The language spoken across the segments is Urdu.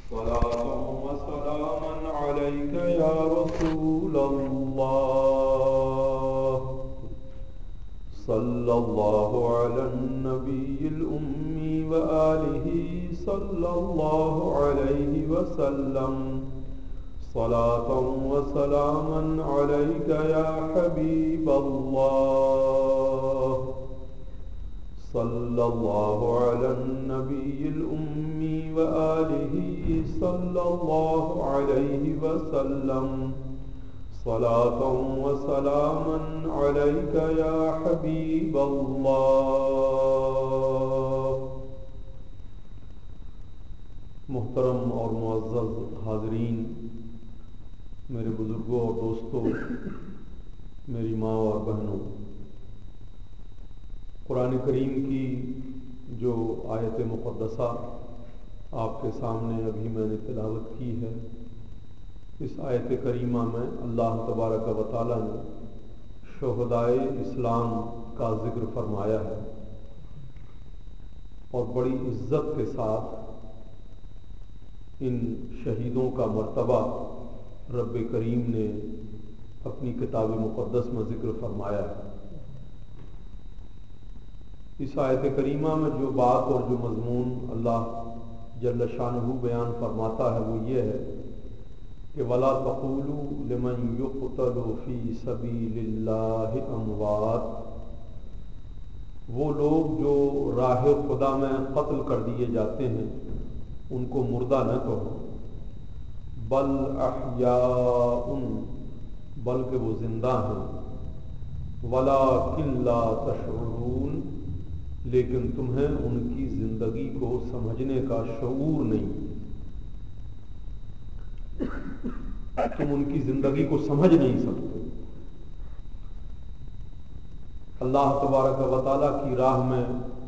صلاة وسلاما عليك يا رسول الله. صلى الله على النبي الأمي وآله صلى الله عليه وسلم. صلاة وسلاما عليك يا حبيب الله. صلى الله على النبي الأمي وآله صلى الله عليه وسلم. صلاة وسلاما عليك يا حبيب الله. محترم اور معزز حاضرین، میرے بزرگوں اور دوستوں، میری ماں اور بہنوں، قرآن کریم کی جو آیت مقدسہ آپ کے سامنے ابھی میں نے تلاوت کی ہے، اس آیت کریمہ میں اللہ تبارک و تعالیٰ نے شہدائے اسلام کا ذکر فرمایا ہے، اور بڑی عزت کے ساتھ ان شہیدوں کا مرتبہ رب کریم نے اپنی کتاب مقدس میں ذکر فرمایا ہے۔ اس آیت کریمہ میں جو بات اور جو مضمون اللہ جل شانہ بیان فرماتا ہے وہ یہ ہے کہ وَلَا تَقُولُوا لِمَنْ يُقْتَلُ فِي سَبِيلِ اللَّهِ أَمْوَاتٌ، وہ لوگ جو راہ خدا میں قتل کر دیے جاتے ہیں ان کو مردہ نہ کہو، بل احیاء، بلکہ وہ زندہ ہیں، وَلَٰكِن لَا تَشْعُرُونَ، لیکن تمہیں ان کی زندگی کو سمجھنے کا شعور نہیں، تم ان کی زندگی کو سمجھ نہیں سکتے۔ اللہ تبارک و تعالیٰ کی راہ میں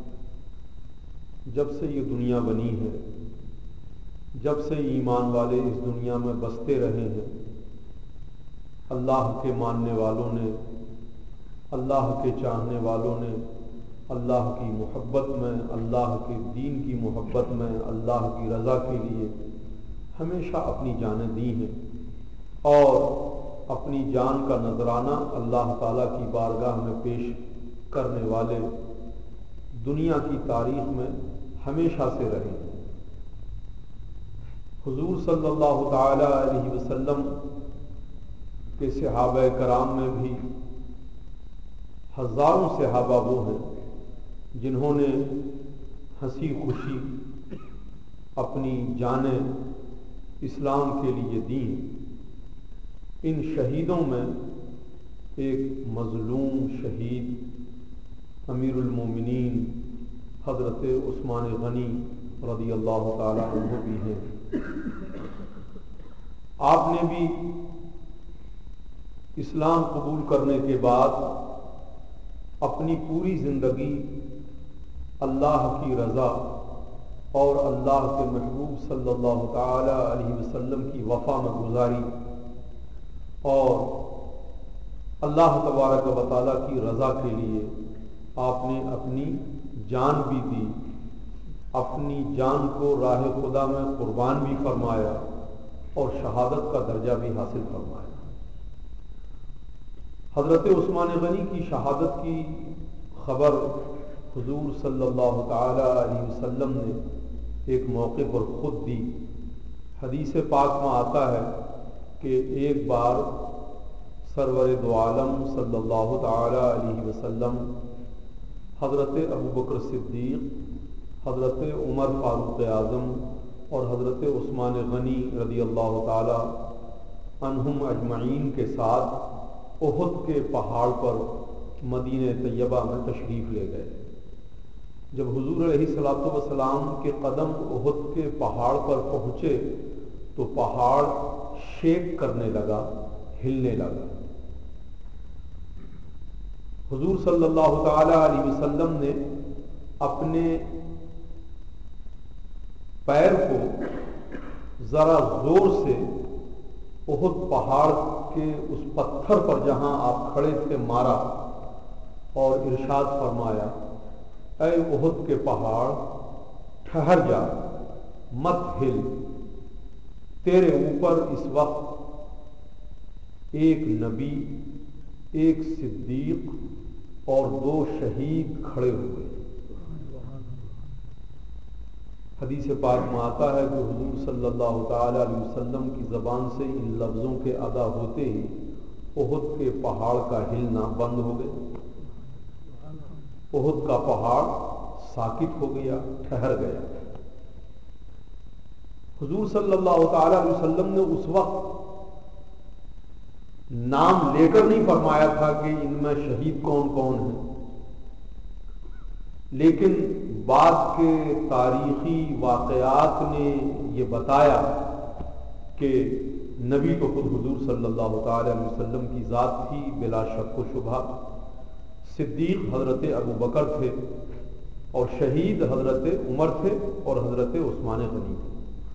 جب سے یہ دنیا بنی ہے، جب سے ایمان والے اس دنیا میں بستے رہے ہیں، اللہ کے ماننے والوں نے، اللہ کے چاہنے والوں نے اللہ کی محبت میں، اللہ کے دین کی محبت میں، اللہ کی رضا کے لیے ہمیشہ اپنی جانیں دی ہیں، اور اپنی جان کا نذرانہ اللہ تعالیٰ کی بارگاہ میں پیش کرنے والے دنیا کی تاریخ میں ہمیشہ سے رہے ہیں۔ حضور صلی اللہ تعالی علیہ وسلم کے صحابہ کرام میں بھی ہزاروں صحابہ وہ ہیں جنہوں نے ہنسی خوشی اپنی جانیں اسلام کے لیے دیں۔ ان شہیدوں میں ایک مظلوم شہید امیر المومنین حضرت عثمان غنی رضی اللہ تعالی عنہ بھی ہیں۔ آپ نے بھی اسلام قبول کرنے کے بعد اپنی پوری زندگی اللہ کی رضا اور اللہ کے محبوب صلی اللہ تعالی علیہ وسلم کی وفا میں گزاری، اور اللہ تبارک و تعالیٰ کی رضا کے لیے آپ نے اپنی جان بھی دی، اپنی جان کو راہ خدا میں قربان بھی فرمایا اور شہادت کا درجہ بھی حاصل فرمایا۔ حضرت عثمان غنی کی شہادت کی خبر حضور صلی اللہ تعالی علیہ وسلم نے ایک موقع پر خود دی۔ حدیث پاک میں آتا ہے کہ ایک بار سرور دو عالم صلی اللہ تعالی علیہ وسلم، حضرت ابوبکر صدیق، حضرت عمر فاروق اعظم اور حضرت عثمان غنی رضی اللہ تعالی عنہم اجمعین کے ساتھ احد کے پہاڑ پر مدینہ طیبہ میں تشریف لے گئے۔ جب حضور علیہ الصلوۃ والسلام کے قدم احد کے پہاڑ پر پہنچے تو پہاڑ شیک کرنے لگا، ہلنے لگا۔ حضور صلی اللہ تعالی علیہ وسلم نے اپنے پیر کو ذرا زور سے احد پہاڑ کے اس پتھر پر جہاں آپ کھڑے تھے مارا، اور ارشاد فرمایا، اے احد کے پہاڑ ٹھہر جا، مت ہل، تیرے اوپر اس وقت ایک نبی، ایک صدیق اور 2 شہید کھڑے ہوئے۔ حدیث پاک میں آتا ہے کہ حضور صلی اللہ تعالی علیہ وسلم کی زبان سے ان لفظوں کے ادا ہوتے ہی احد کے پہاڑ کا ہلنا بند ہو گیا، احد کا پہاڑ ساکت ہو گیا، ٹھہر گیا۔ حضور صلی اللہ تعالی علیہ وسلم نے اس وقت نام لے کر نہیں فرمایا تھا کہ ان میں شہید کون کون ہیں، لیکن بعد کے تاریخی واقعات نے یہ بتایا کہ نبی تو خود حضور صلی اللہ تعالی علیہ وسلم کی ذات تھی بلا شک و شبہ، صدیق حضرت ابو بکر تھے، اور شہید حضرت عمر تھے اور حضرت عثمان غنی تھے۔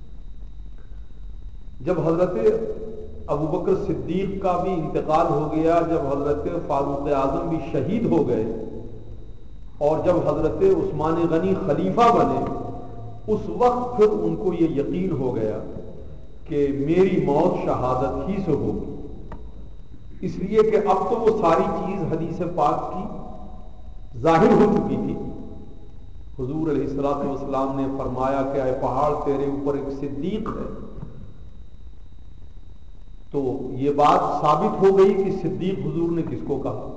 جب حضرت ابو بکر صدیق کا بھی انتقال ہو گیا، جب حضرت فاروق اعظم بھی شہید ہو گئے، اور جب حضرت عثمان غنی خلیفہ بنے، اس وقت پھر ان کو یہ یقین ہو گیا کہ میری موت شہادت ہی سے ہوگی، اس لیے کہ اب تو وہ ساری چیز حدیث پاک کی ظاہر ہو چکی تھی۔ حضور علیہ الصلوۃ والسلام نے فرمایا کہ اے پہاڑ تیرے اوپر ایک صدیق ہے، تو یہ بات ثابت ہو گئی کہ صدیق حضور نے کس کو کہا۔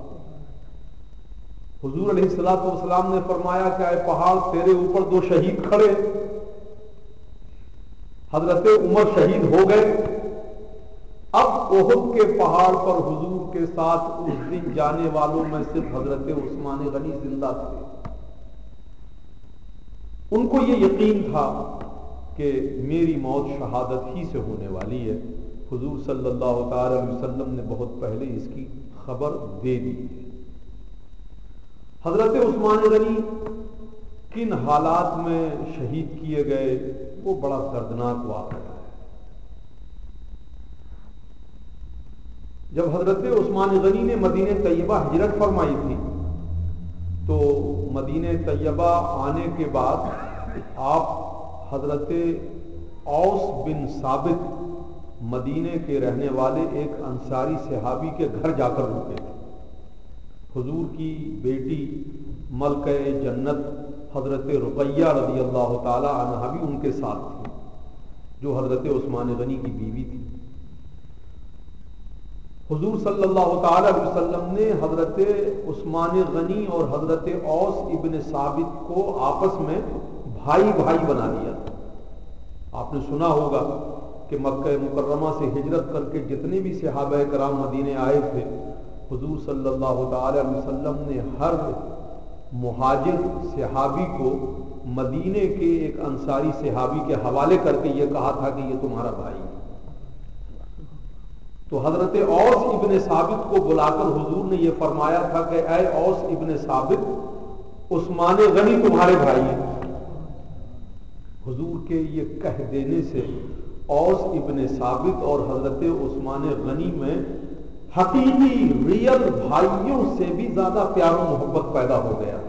حضور علیہ الصلوۃ والسلام نے فرمایا کہ اے پہاڑ تیرے اوپر 2 شہید کھڑے، حضرت عمر شہید ہو گئے، اب احد کے پہاڑ پر حضور کے ساتھ اس دن جانے والوں میں صرف حضرت عثمان غنی زندہ تھے۔ ان کو یہ یقین تھا کہ میری موت شہادت ہی سے ہونے والی ہے۔ حضور صلی اللہ تعالی علیہ وسلم نے بہت پہلے اس کی خبر دے دی۔ حضرت عثمان غنی کن حالات میں شہید کیے گئے وہ بڑا دردناک واقعہ ہے۔ جب حضرت عثمان غنی نے مدینہ طیبہ ہجرت فرمائی تھی تو مدینہ طیبہ آنے کے بعد آپ حضرت اوس بن ثابت مدینہ کے رہنے والے ایک انصاری صحابی کے گھر جا کر رکے تھے۔ حضور کی بیٹی ملکہ جنت حضرت رقیہ رضی اللہ تعالی عنہا بھی ان کے ساتھ تھی، جو حضرت عثمان غنی کی بیوی تھی۔ حضور صلی اللہ تعالی علیہ وسلم نے حضرت عثمان غنی اور حضرت اوس ابن ثابت کو آپس میں بھائی بھائی بنا دیا تھا۔ آپ نے سنا ہوگا کہ مکہ مکرمہ سے ہجرت کر کے جتنے بھی صحابہ کرام مدینے آئے تھے، حضور صلی اللہ تعالی علیہ وسلم نے ہر مہاجر صحابی کو مدینے کے ایک انصاری صحابی کے حوالے کر کے یہ کہا تھا کہ یہ تمہارا بھائی ہے۔ تو حضرت اوس ابن ثابت کو بلا کر حضور نے یہ فرمایا تھا کہ اے اوس ابن ثابت عثمان غنی تمہارے بھائی ہیں۔ حضور کے یہ کہہ دینے سے اوس ابن ثابت اور حضرت عثمان غنی میں حقیقی ریل بھائیوں سے بھی زیادہ پیار و محبت پیدا ہو گیا،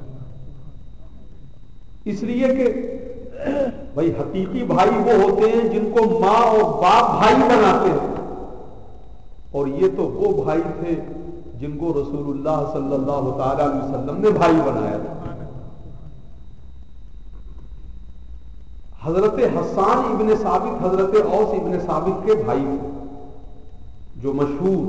اس لیے کہ بھائی حقیقی بھائی وہ ہوتے ہیں جن کو ماں اور باپ بھائی بناتے ہیں، اور یہ تو وہ بھائی تھے جن کو رسول اللہ صلی اللہ تعالی علیہ وسلم نے بھائی بنایا تھا۔ حضرت حسان ابن ثابت حضرت اوس ابن ثابت کے بھائی تھے، جو مشہور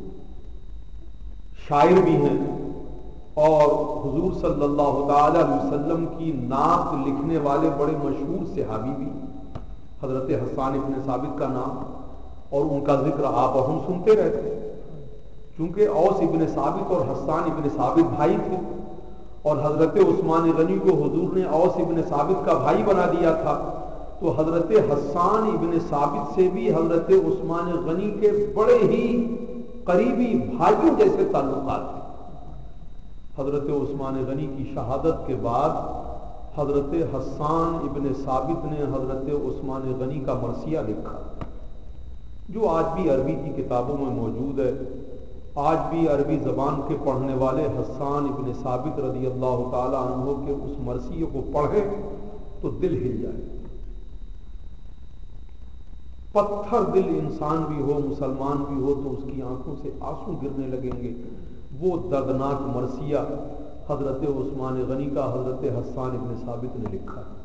شاعر بھی ہیں اور حضور صلی اللہ تعالی علیہ وسلم کی نعت لکھنے والے بڑے مشہور صحابی بھی، حضرت حسان ابن ثابت کا نام اور ان کا ذکر آپ اور ہم سنتے رہتے ہیں، چونکہ اوس ابن ثابت اور حسان ابن ثابت بھائی تھے، اور حضرت عثمان غنی کو حضور نے اوس ابن ثابت کا بھائی بنا دیا تھا، تو حضرت حسان ابن ثابت سے بھی حضرت عثمان غنی کے بڑے ہی قریبی بھائیوں جیسے تعلقات ہیں۔ حضرت عثمان غنی کی شہادت کے بعد حضرت حسان ابن ثابت نے حضرت عثمان غنی کا مرثیہ لکھا، جو آج بھی عربی کی کتابوں میں موجود ہے۔ آج بھی عربی زبان کے پڑھنے والے حسان ابن ثابت رضی اللہ تعالی عنہ کے اس مرثیے کو پڑھیں تو دل ہل جائے۔ پتھر دل انسان بھی ہو، مسلمان بھی ہو، تو اس کی آنکھوں سے آنسو گرنے لگیں گے۔ وہ دردناک مرثیہ حضرت عثمان غنی کا حضرت حسان ابن ثابت نے لکھا ہے۔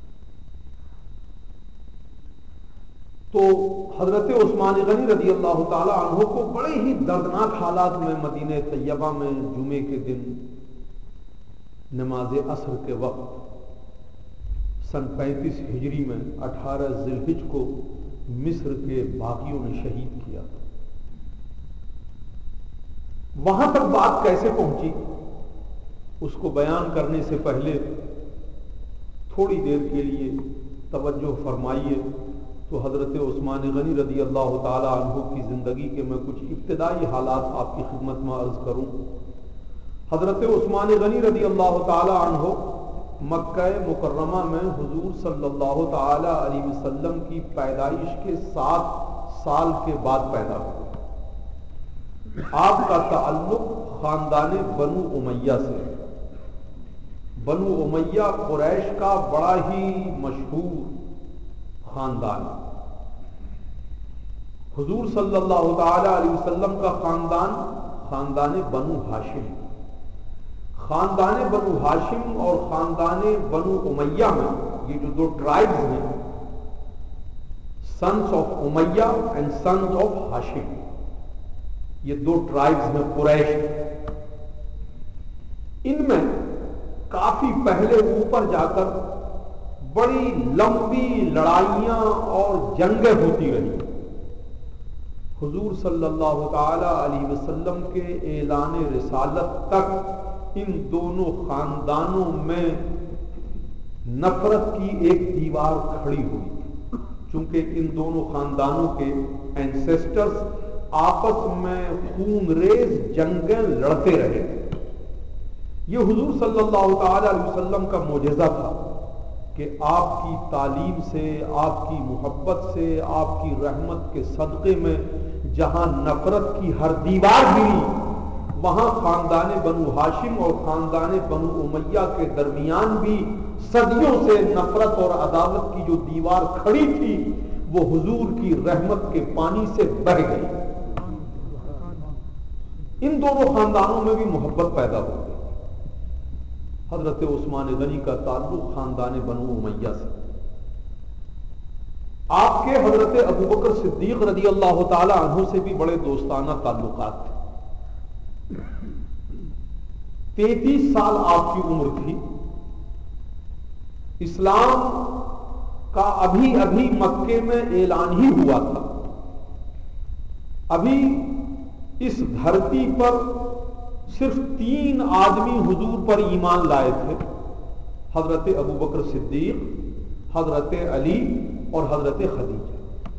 تو حضرت عثمان غنی رضی اللہ تعالی عنہ کو بڑے ہی دردناک حالات میں مدینہ طیبہ میں جمعے کے دن نماز عصر کے وقت سن 35 ہجری میں 18 ذی الحجہ کو مصر کے باغیوں نے شہید کیا۔ وہاں تک بات کیسے پہنچی اس کو بیان کرنے سے پہلے تھوڑی دیر کے لیے توجہ فرمائیے تو حضرت عثمان غنی رضی اللہ تعالی عنہ کی زندگی کے میں کچھ ابتدائی حالات آپ کی خدمت میں عرض کروں۔ حضرت عثمان غنی رضی اللہ تعالی عنہ مکہ مکرمہ میں حضور صلی اللہ تعالی علیہ وسلم کی پیدائش کے 7 سال کے بعد پیدا ہوئے۔ آپ کا تعلق خاندان بنو امیہ سے۔ بنو امیہ قریش کا بڑا ہی مشہور خاندان۔ حضور صلی اللہ تعالی علیہ وسلم کا خاندان خاندان بنو ہاشم۔ خاندان بنو ہاشم اور خاندان بنو امیہ میں یہ جو 2 ٹرائبز ہیں، sons of Umayya and sons of Hashim, یہ 2 ٹرائبز ہیں قریش۔ ان میں کافی پہلے اوپر جا کر بڑی لمبی لڑائیاں اور جنگیں ہوتی رہی۔ حضور صلی اللہ تعالی علیہ وسلم کے اعلان رسالت تک ان دونوں خاندانوں میں نفرت کی ایک دیوار کھڑی ہوئی، چونکہ ان دونوں خاندانوں کے اینسیسٹرز آپس میں خون ریز جنگیں لڑتے رہے۔ یہ حضور صلی اللہ تعالی علیہ وسلم کا معجزہ تھا کہ آپ کی تعلیم سے، آپ کی محبت سے، آپ کی رحمت کے صدقے میں جہاں نفرت کی ہر دیوار گری، وہاں خاندان بنو ہاشم اور خاندان بنو امیہ کے درمیان بھی صدیوں سے نفرت اور عداوت کی جو دیوار کھڑی تھی وہ حضور کی رحمت کے پانی سے بہہ گئی۔ ان دونوں خاندانوں میں بھی محبت پیدا ہو گئی۔ حضرت عثمان غنی کا تعلق خاندان بنو امیہ سے۔ آپ کے حضرت ابوبکر صدیق رضی اللہ تعالی عنہ سے بھی بڑے دوستانہ تعلقات تھے۔ 33 سال آپ کی عمر تھی۔ اسلام کا ابھی ابھی مکے میں اعلان ہی ہوا تھا۔ ابھی اس دھرتی پر صرف 3 آدمی حضور پر ایمان لائے تھے، حضرت ابوبکر صدیق، حضرت علی اور حضرت خدیجہ۔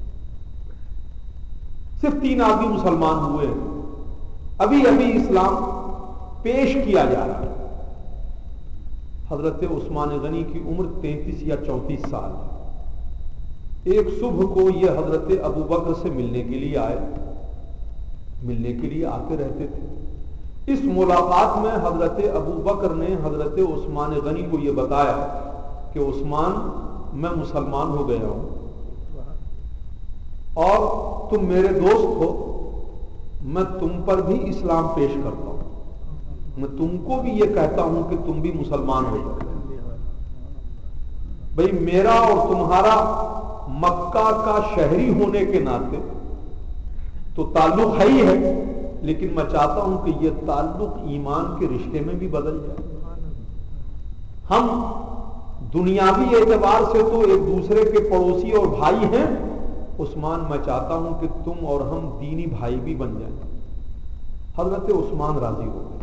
صرف 3 آدمی مسلمان ہوئے، ابھی ابھی اسلام پیش کیا جا رہا ہے۔ حضرت عثمان غنی کی عمر 33 یا 34 سال ہے۔ ایک صبح کو یہ حضرت ابوبکر سے ملنے کے لیے آئے، ملنے کے لیے آتے رہتے تھے۔ اس ملاقات میں حضرت ابوبکر نے حضرت عثمان غنی کو یہ بتایا کہ عثمان، میں مسلمان ہو گیا ہوں اور تم میرے دوست ہو، میں تم پر بھی اسلام پیش کرتا ہوں، میں تم کو بھی یہ کہتا ہوں کہ تم بھی مسلمان ہو جاؤ۔ بھئی میرا اور تمہارا مکہ کا شہری ہونے کے ناطے تو تعلق ہے ہی ہے، لیکن میں چاہتا ہوں کہ یہ تعلق ایمان کے رشتے میں بھی بدل جائے۔ ہم دنیاوی اعتبار سے تو ایک دوسرے کے پڑوسی اور بھائی ہیں، عثمان میں چاہتا ہوں کہ تم اور ہم دینی بھائی بھی بن جائیں۔ حضرت عثمان راضی ہو گئے۔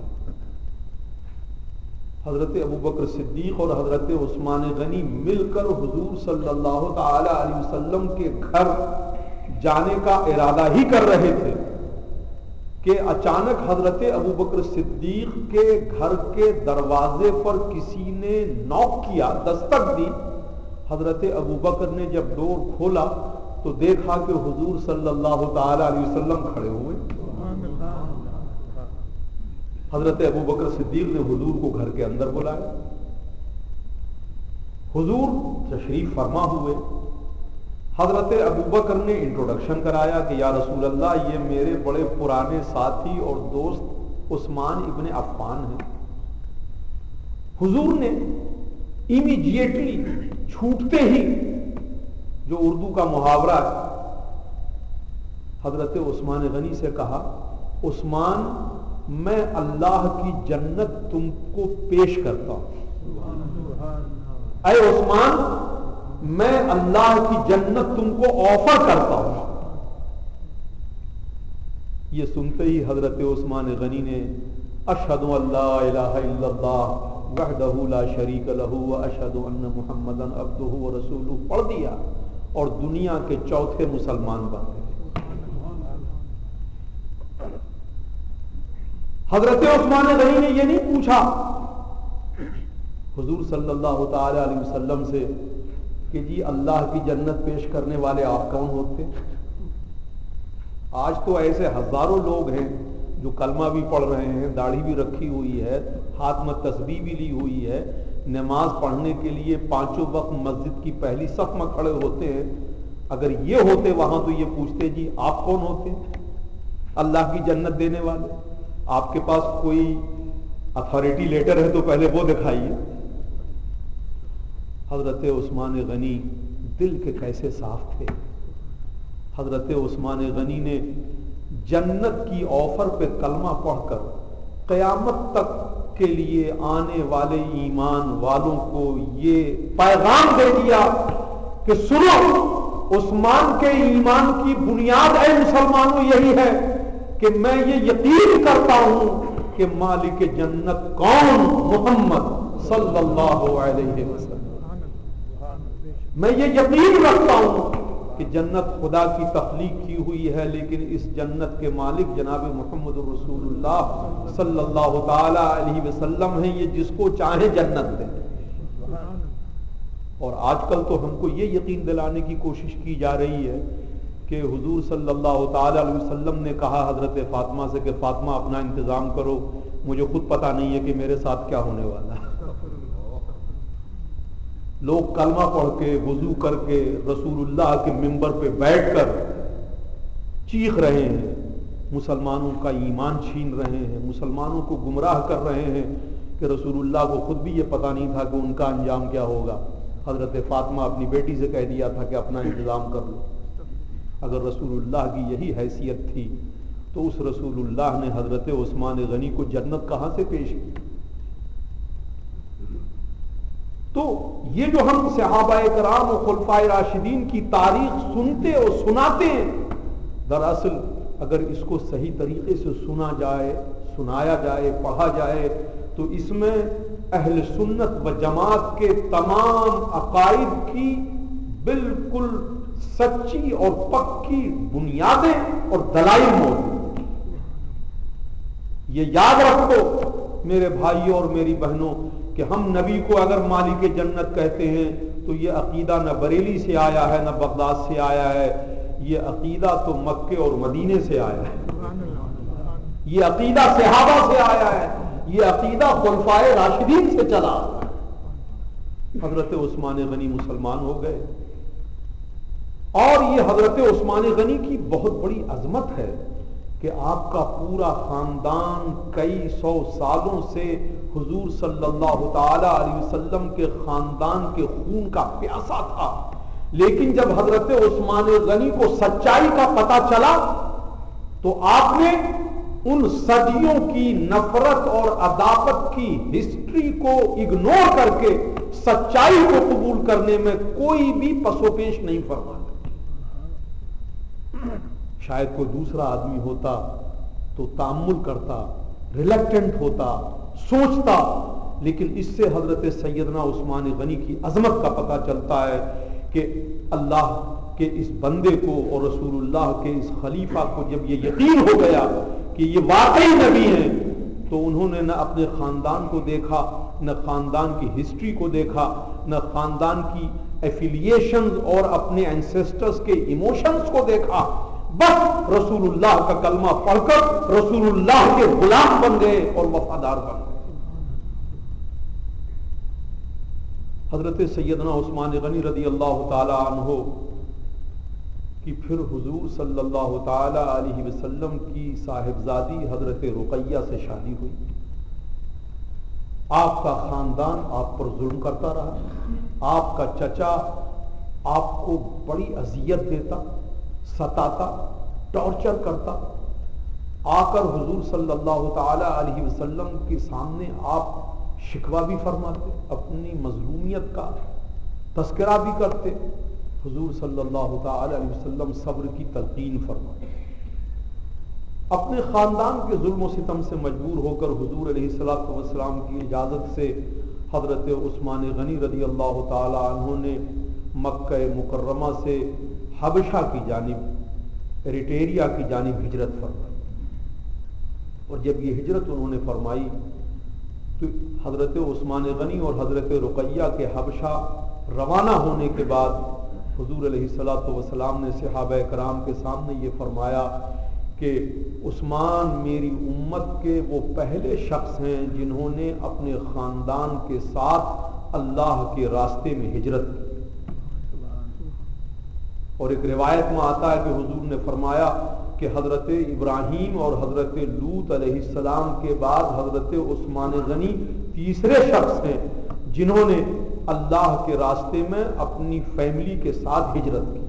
حضرت ابوبکر صدیق اور حضرت عثمان غنی مل کر حضور صلی اللہ تعالی علیہ وسلم کے گھر جانے کا ارادہ ہی کر رہے تھے کہ اچانک حضرت ابوبکر صدیق کے گھر کے دروازے پر کسی نے نوک کیا، دستک دی۔ حضرت ابوبکر نے جب ڈور کھولا تو دیکھا کہ حضور صلی اللہ تعالی علیہ وسلم کھڑے ہوئے۔ حضرت ابوبکر صدیق نے حضور کو گھر کے اندر بلایا۔ حضور تشریف فرما ہوئے۔ حضرت ابوبکر نے انٹروڈکشن کرایا کہ یا رسول اللہ یہ میرے بڑے پرانے ساتھی اور دوست عثمان ابن عفان ہیں۔ حضور نے امیڈیٹلی چھوٹتے ہی جو اردو کا محاورہ ہے حضرت عثمان غنی سے کہا عثمان میں اللہ کی جنت تم کو پیش کرتا ہوں، اے عثمان میں اللہ کی جنت تم کو آفر کرتا ہوں۔ یہ سنتے ہی حضرت عثمان غنی نے اشہد ان لا الہ الا اللہ وحدہ لا شریک لہ واشہد ان محمدا عبدہ ورسولہ پڑھ دیا اور دنیا کے چوتھے مسلمان بن گئے۔ حضرت عثمان غنی نے یہ نہیں پوچھا حضور صلی اللہ تعالی علیہ وسلم سے کہ جی اللہ کی جنت پیش کرنے والے آپ کون ہوتے؟ آج تو ایسے ہزاروں لوگ ہیں جو کلمہ بھی پڑھ رہے ہیں، داڑھی بھی رکھی ہوئی ہے، ہاتھ میں تسبیح بھی لی ہوئی ہے، نماز پڑھنے کے لیے پانچوں وقت مسجد کی پہلی صف میں کھڑے ہوتے ہیں۔ اگر یہ ہوتے وہاں تو یہ پوچھتے جی آپ کون ہوتے اللہ کی جنت دینے والے؟ آپ کے پاس کوئی اتھارٹی لیٹر ہے تو پہلے وہ دکھائیے۔ حضرت عثمان غنی دل کے کیسے صاف تھے۔ حضرت عثمان غنی نے جنت کی آفر پہ کلمہ پڑھ کر قیامت تک کے لیے آنے والے ایمان والوں کو یہ پیغام دے دیا کہ سنو، عثمان کے ایمان کی بنیاد اے مسلمانوں یہی ہے کہ میں یہ یقین کرتا ہوں کہ مالک جنت کون؟ محمد صلی اللہ علیہ وسلم۔ میں یہ یقین رکھتا ہوں کہ جنت خدا کی تخلیق کی ہوئی ہے، لیکن اس جنت کے مالک جناب محمد رسول اللہ صلی اللہ تعالی علیہ وسلم ہیں، یہ جس کو چاہے جنت دیں۔ اور آج کل تو ہم کو یہ یقین دلانے کی کوشش کی جا رہی ہے کہ حضور صلی اللہ تعالی علیہ وسلم نے کہا حضرت فاطمہ سے کہ فاطمہ اپنا انتظام کرو، مجھے خود پتہ نہیں ہے کہ میرے ساتھ کیا ہونے والا ہے۔ لوگ کلمہ پڑھ کے وضو کر کے رسول اللہ کے منبر پہ بیٹھ کر چیخ رہے ہیں، مسلمانوں کا ایمان چھین رہے ہیں، مسلمانوں کو گمراہ کر رہے ہیں کہ رسول اللہ کو خود بھی یہ پتہ نہیں تھا کہ ان کا انجام کیا ہوگا۔ حضرت فاطمہ اپنی بیٹی سے کہہ دیا تھا کہ اپنا انتظام کر لو۔ اگر رسول اللہ کی یہی حیثیت تھی تو اس رسول اللہ نے حضرت عثمان غنی کو جنت کہاں سے پیش کی؟ تو یہ جو ہم صحابہ کرام و خلفائے راشدین کی تاریخ سنتے اور سناتے ہیں، دراصل اگر اس کو صحیح طریقے سے سنا جائے، سنایا جائے، پڑھا جائے تو اس میں اہل سنت و جماعت کے تمام عقائد کی بالکل سچی اور پکی بنیادیں اور دلائل موجود ہیں۔ یہ یاد رکھو میرے بھائیوں اور میری بہنوں کہ ہم نبی کو اگر مالک جنت کہتے ہیں تو یہ عقیدہ نہ بریلی سے آیا ہے نہ بغداد سے آیا ہے، یہ عقیدہ تو مکے اور مدینے سے آیا ہے، یہ عقیدہ صحابہ سے آیا ہے، یہ عقیدہ خلفائے راشدین سے چلا۔ حضرت عثمان غنی مسلمان ہو گئے، اور یہ حضرت عثمان غنی کی بہت بڑی عظمت ہے کہ آپ کا پورا خاندان کئی سو سالوں سے حضور صلی اللہ تعالی علیہ وسلم کے خاندان کے خون کا پیاسا تھا، لیکن جب حضرت عثمان غنی کو سچائی کا پتہ چلا تو آپ نے ان صدیوں کی نفرت اور عداوت کی ہسٹری کو اگنور کر کے سچائی کو قبول کرنے میں کوئی بھی پس و پیش نہیں فرمایا۔ شاید کوئی دوسرا آدمی ہوتا تو تأمل کرتا، ریلیکٹنٹ ہوتا، سوچتا، لیکن اس سے حضرت سیدنا عثمان غنی کی عظمت کا پتہ چلتا ہے کہ اللہ کے اس بندے کو اور رسول اللہ کے اس خلیفہ کو جب یہ یقین ہو گیا کہ یہ واقعی نبی ہیں تو انہوں نے نہ اپنے خاندان کو دیکھا، نہ خاندان کی ہسٹری کو دیکھا، نہ خاندان کی ایفیلیشنز اور اپنے اینسیسٹرز کے ایموشنز کو دیکھا، بس رسول اللہ کا کلمہ پڑھ کر رسول اللہ کے غلام بن گئے اور وفادار بن گئے۔ حضرت سیدنا عثمان غنی رضی اللہ تعالی عنہ کہ پھر حضور صلی اللہ تعالی علیہ وسلم کی صاحبزادی حضرت رقیہ سے شادی ہوئی. آپ کا خاندان آپ پر ظلم کرتا رہا. آپ کا چچا آپ کو بڑی اذیت دیتا، ستاتا، ٹارچر کرتا. آ کر حضور صلی اللہ تعالی علیہ وسلم کے سامنے آپ شکوہ بھی فرماتے، اپنی مظلومیت کا تذکرہ بھی کرتے. حضور صلی اللہ تعالی علیہ وسلم صبر کی تلقین فرماتے. اپنے خاندان کے ظلم و ستم سے مجبور ہو کر حضور علیہ الصلوۃ والسلام کی اجازت سے حضرت عثمان غنی رضی اللہ تعالی عنہ نے مکہ مکرمہ سے حبشہ کی جانب، ایریٹریا کی جانب ہجرت فرمائی. اور جب یہ ہجرت انہوں نے فرمائی تو حضرت عثمان غنی اور حضرت رقیہ کے حبشہ روانہ ہونے کے بعد حضور علیہ الصلوۃ والسلام نے صحابہ کرام کے سامنے یہ فرمایا کہ عثمان میری امت کے وہ پہلے شخص ہیں جنہوں نے اپنے خاندان کے ساتھ اللہ کے راستے میں ہجرت کی. اور ایک روایت میں آتا ہے کہ حضور نے فرمایا کہ حضرت ابراہیم اور حضرت لوط علیہ السلام کے بعد حضرت عثمان غنی تیسرے شخص ہیں جنہوں نے اللہ کے راستے میں اپنی فیملی کے ساتھ ہجرت کی.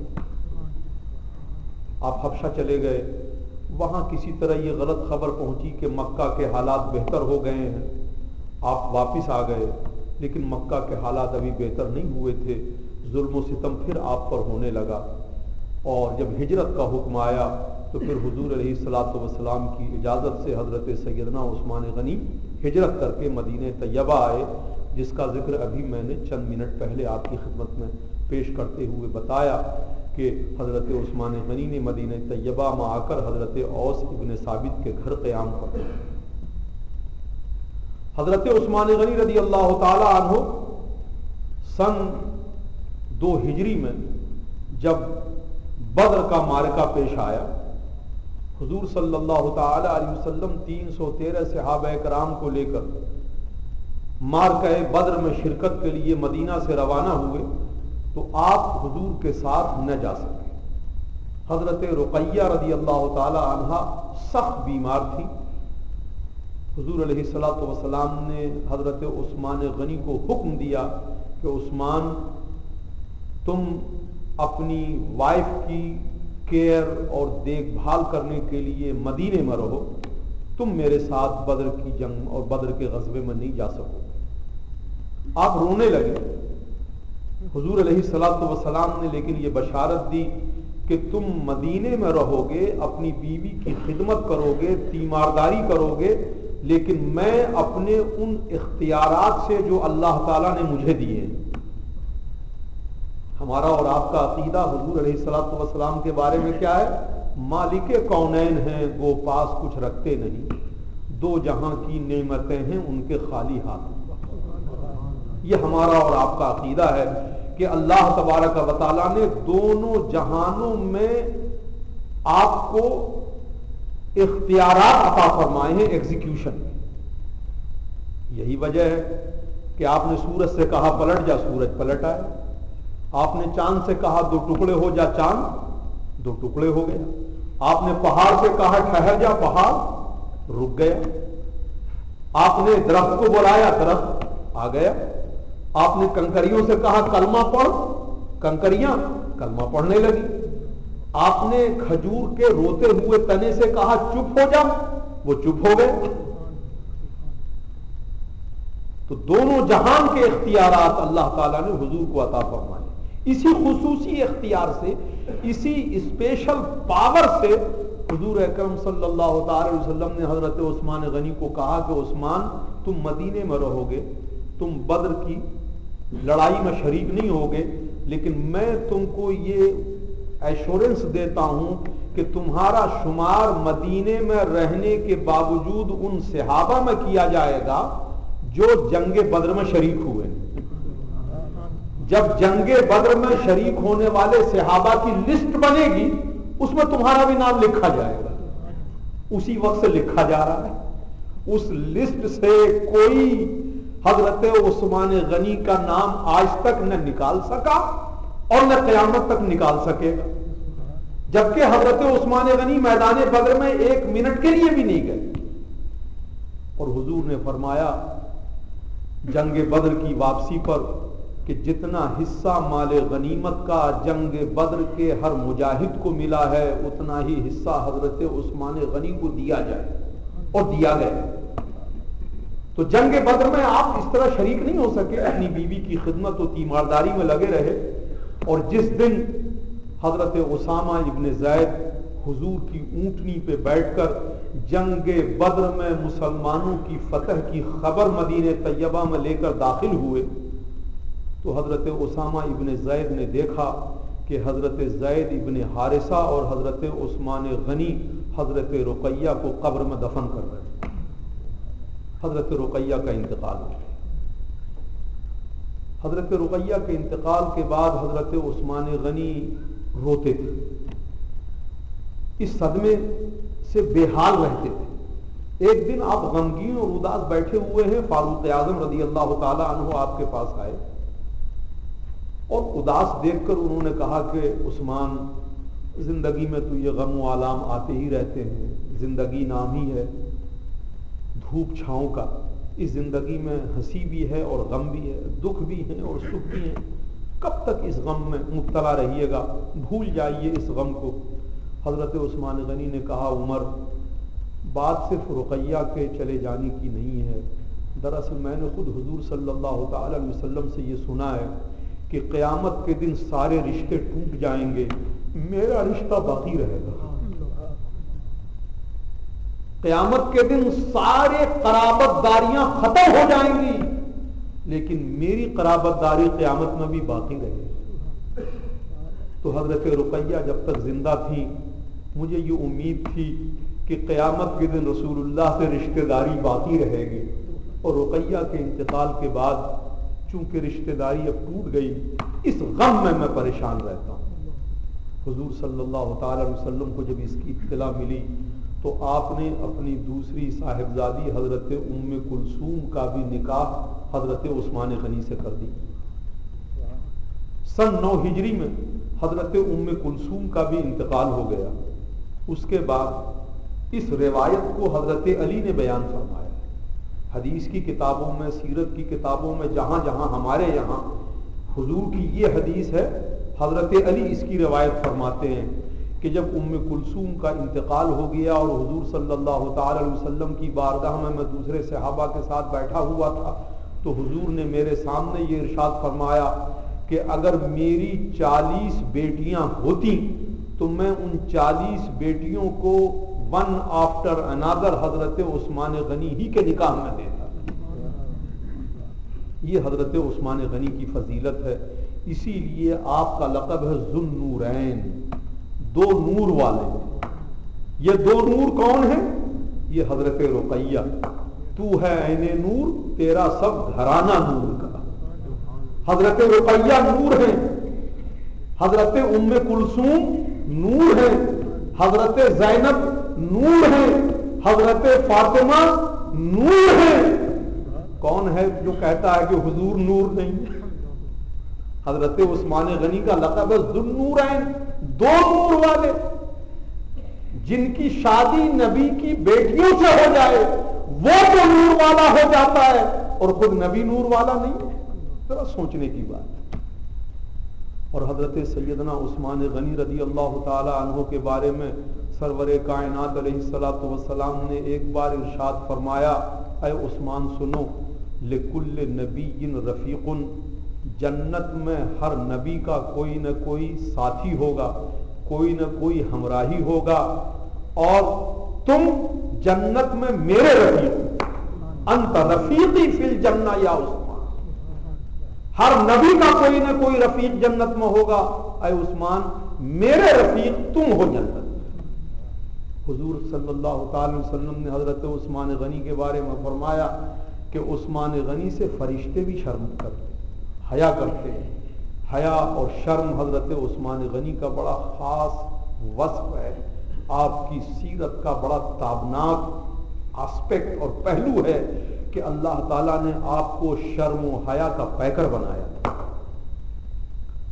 آپ حبشہ چلے گئے، وہاں کسی طرح یہ غلط خبر پہنچی کہ مکہ کے حالات بہتر ہو گئے ہیں. آپ واپس آ گئے، لیکن مکہ کے حالات ابھی بہتر نہیں ہوئے تھے. ظلم و ستم پھر آپ پر ہونے لگا. اور جب ہجرت کا حکم آیا تو پھر حضور علیہ الصلوۃ والسلام کی اجازت سے حضرت سیدنا عثمان غنی ہجرت کر کے مدینہ طیبہ آئے، جس کا ذکر ابھی میں نے چند منٹ پہلے آپ کی خدمت میں پیش کرتے ہوئے بتایا کہ حضرت عثمان غنی نے مدینہ طیبہ میں آ کر حضرت اوس ابن ثابت کے گھر قیام کر. حضرت عثمان غنی رضی اللہ تعالی عنہ سن 2 ہجری میں جب بدر کا معرکہ پیش آیا، حضور صلی اللہ تعالی علیہ وسلم 313 صحابہ کرام کو لے کر معرکہ بدر میں شرکت کے لیے مدینہ سے روانہ ہوئے تو آپ حضور کے ساتھ نہ جا سکے. حضرت رقیہ رضی اللہ تعالی عنہا سخت بیمار تھی. حضور علیہ الصلوۃ والسلام نے حضرت عثمان غنی کو حکم دیا کہ عثمان تم اپنی وائف کی کیئر اور دیکھ بھال کرنے کے لیے مدینے میں رہو، تم میرے ساتھ بدر کی جنگ اور بدر کے غزوے میں نہیں جا سکو. آپ رونے لگے. حضور علیہ الصلوۃ والسلام نے لیکن یہ بشارت دی کہ تم مدینے میں رہو گے، اپنی بیوی کی خدمت کرو گے، تیمارداری کرو گے، لیکن میں اپنے ان اختیارات سے جو اللہ تعالیٰ نے مجھے دیے ہیں. ہمارا اور آپ کا عقیدہ حضور علیہ الصلوۃ والسلام کے بارے میں کیا ہے؟ مالک کونین ہیں گو پاس کچھ رکھتے نہیں، 2 جہاں کی نعمتیں ہیں ان کے خالی ہاتھ. یہ ہمارا اور آپ کا عقیدہ ہے کہ اللہ تبارک و تعالیٰ نے دونوں جہانوں میں آپ کو اختیارات عطا فرمائے ہیں ایگزیکیوشن. یہی وجہ ہے کہ آپ نے سورج سے کہا پلٹ جا، سورج پلٹ آئے. آپ نے چاند سے کہا 2 ٹکڑے ہو جا، چاند 2 ٹکڑے ہو گیا. آپ نے پہاڑ سے کہا ٹھہر جا، پہاڑ رک گیا. آپ نے درخت کو بلایا، درخت آ گیا. آپ نے کنکریوں سے کہا کلمہ پڑھ، کنکریاں کلمہ پڑھنے لگی. آپ نے کھجور کے روتے ہوئے تنے سے کہا چپ ہو جا، وہ چپ ہو گئے. تو دونوں جہان کے اختیارات اللہ تعالیٰ نے حضور کو عطا فرمائے. اسی خصوصی اختیار سے، اسی اسپیشل پاور سے حضور اکرم صلی اللہ تعالی وسلم نے حضرت عثمان غنی کو کہا کہ عثمان تم مدینے میں رہو گے، تم بدر کی لڑائی میں شریک نہیں ہوگے، لیکن میں تم کو یہ ایشورنس دیتا ہوں کہ تمہارا شمار مدینے میں رہنے کے باوجود ان صحابہ میں کیا جائے گا جو جنگ بدر میں شریک ہوئے. جب جنگ بدر میں شریک ہونے والے صحابہ کی لسٹ بنے گی اس میں تمہارا بھی نام لکھا جائے گا. اسی وقت سے لکھا جا رہا ہے. اس لسٹ سے کوئی حضرت عثمان غنی کا نام آج تک نہ نکال سکا اور نہ قیامت تک نکال سکے گا. جبکہ حضرت عثمان غنی میدان بدر میں 1 منٹ کے لیے بھی نہیں گئے. اور حضور نے فرمایا جنگ بدر کی واپسی پر کہ جتنا حصہ مال غنیمت کا جنگ بدر کے ہر مجاہد کو ملا ہے اتنا ہی حصہ حضرت عثمان غنی کو دیا جائے، اور دیا گیا. تو جنگ بدر میں آپ اس طرح شریک نہیں ہو سکے، اپنی بیوی کی خدمت و تیمارداری میں لگے رہے. اور جس دن حضرت اسامہ ابن زید حضور کی اونٹنی پہ بیٹھ کر جنگ بدر میں مسلمانوں کی فتح کی خبر مدینہ طیبہ میں لے کر داخل ہوئے تو حضرت اسامہ ابن زید نے دیکھا کہ حضرت زید ابن حارثہ اور حضرت عثمان غنی حضرت رقیہ کو قبر میں دفن کر رہے ہیں. حضرت رقیہ کا انتقال ہو گیا. حضرت رقیہ کے انتقال کے بعد حضرت عثمان غنی روتے تھے، اس صدمے سے بے حال رہتے تھے. ایک دن آپ غمگین اور اداس بیٹھے ہوئے ہیں، فاروق اعظم رضی اللہ تعالی عنہ آپ کے پاس آئے اور اداس دیکھ کر انہوں نے کہا کہ عثمان، زندگی میں تو یہ غم و آلام آتے ہی رہتے ہیں، زندگی نام ہی ہے دھوپ چھاؤں کا، اس زندگی میں ہنسی بھی ہے اور غم بھی ہے، دکھ بھی ہیں اور سکھ بھی ہیں، کب تک اس غم میں مبتلا رہیے گا، بھول جائیے اس غم کو. حضرت عثمان غنی نے کہا عمر، بات صرف رقیہ کے چلے جانے کی نہیں ہے، دراصل میں نے خود حضور صلی اللہ تعالی علیہ وسلم سے یہ سنا ہے کہ قیامت کے دن سارے رشتے ٹوٹ جائیں گے، میرا رشتہ باقی رہے گا. قیامت کے دن سارے قرابت داریاں ختم ہو جائیں گی لیکن میری قرابت داری قیامت میں بھی باقی رہے گی. تو حضرت رقیہ جب تک زندہ تھی مجھے یہ امید تھی کہ قیامت کے دن رسول اللہ سے رشتہ داری باقی رہے گی، اور رقیہ کے انتقال کے بعد چونکہ رشتہ داری اب ٹوٹ گئی اس غم میں پریشان رہتا ہوں. حضور صلی اللہ تعالی علیہ وسلم کو جب اس کی اطلاع ملی تو آپ نے اپنی دوسری صاحبزادی حضرت ام کلثوم کا بھی نکاح حضرت عثمان غنی سے کر دی. سن 9 ہجری میں حضرت ام کلثوم کا بھی انتقال ہو گیا. اس کے بعد اس روایت کو حضرت علی نے بیان فرمایا. حدیث کی کتابوں میں، سیرت کی کتابوں میں جہاں جہاں ہمارے یہاں حضور کی یہ حدیث ہے، حضرت علی اس کی روایت فرماتے ہیں کہ جب ام کلثوم کا انتقال ہو گیا اور حضور صلی اللہ تعالی علیہ وسلم کی بارگاہ میں دوسرے صحابہ کے ساتھ بیٹھا ہوا تھا تو حضور نے میرے سامنے یہ ارشاد فرمایا کہ اگر میری 40 بیٹیاں ہوتی تو میں ان 40 بیٹیوں کو ون آفٹر انادر حضرت عثمان غنی ہی کے نکاح میں دیتا. یہ حضرت عثمان غنی کی فضیلت ہے، اسی لیے آپ کا لقب ہے ذو النورین، 2 نور والے. یہ 2 نور کون ہیں؟ یہ حضرت رقیہ، تو ہے عین نور، تیرا سب گھرانہ نور کا. حضرت رقیہ نور ہیں، حضرت ام کلثوم نور ہیں، حضرت زینب نور ہیں، حضرت فاطمہ نور ہیں. کون ہے جو کہتا ہے کہ حضور نور نہیں؟ حضرت عثمان غنی کا لقب ہے ذو النورین، 2 نور والے. جن کی شادی نبی کی بیٹیوں سے ہو جائے وہ تو نور والا ہو جاتا ہے اور خود نبی نور والا نہیں ہے. ذرا سوچنے کی بات. اور حضرت سیدنا عثمان غنی رضی اللہ تعالی عنہ کے بارے میں سرور کائنات علیہ الصلوۃ والسلام نے ایک بار ارشاد فرمایا، اے عثمان سنو، لکل نبی رفیق، جنت میں ہر نبی کا کوئی نہ کوئی ساتھی ہوگا، کوئی نہ کوئی ہمراہی ہوگا، اور تم جنت میں میرے رفیق، انت رفیقی فی الجنہ یا عثمان. ہر نبی کا کوئی نہ کوئی رفیق جنت میں ہوگا، اے عثمان میرے رفیق تم ہو جنت. حضور صلی اللہ تعالی وسلم نے حضرت عثمان غنی کے بارے میں فرمایا کہ عثمان غنی سے فرشتے بھی شرم کرتے، حیا کرتے ہیں. حیا اور شرم حضرت عثمان غنی کا بڑا خاص وصف ہے، آپ کی سیرت کا بڑا تابناک آسپیکٹ اور پہلو ہے کہ اللہ تعالیٰ نے آپ کو شرم و حیا کا پیکر بنایا.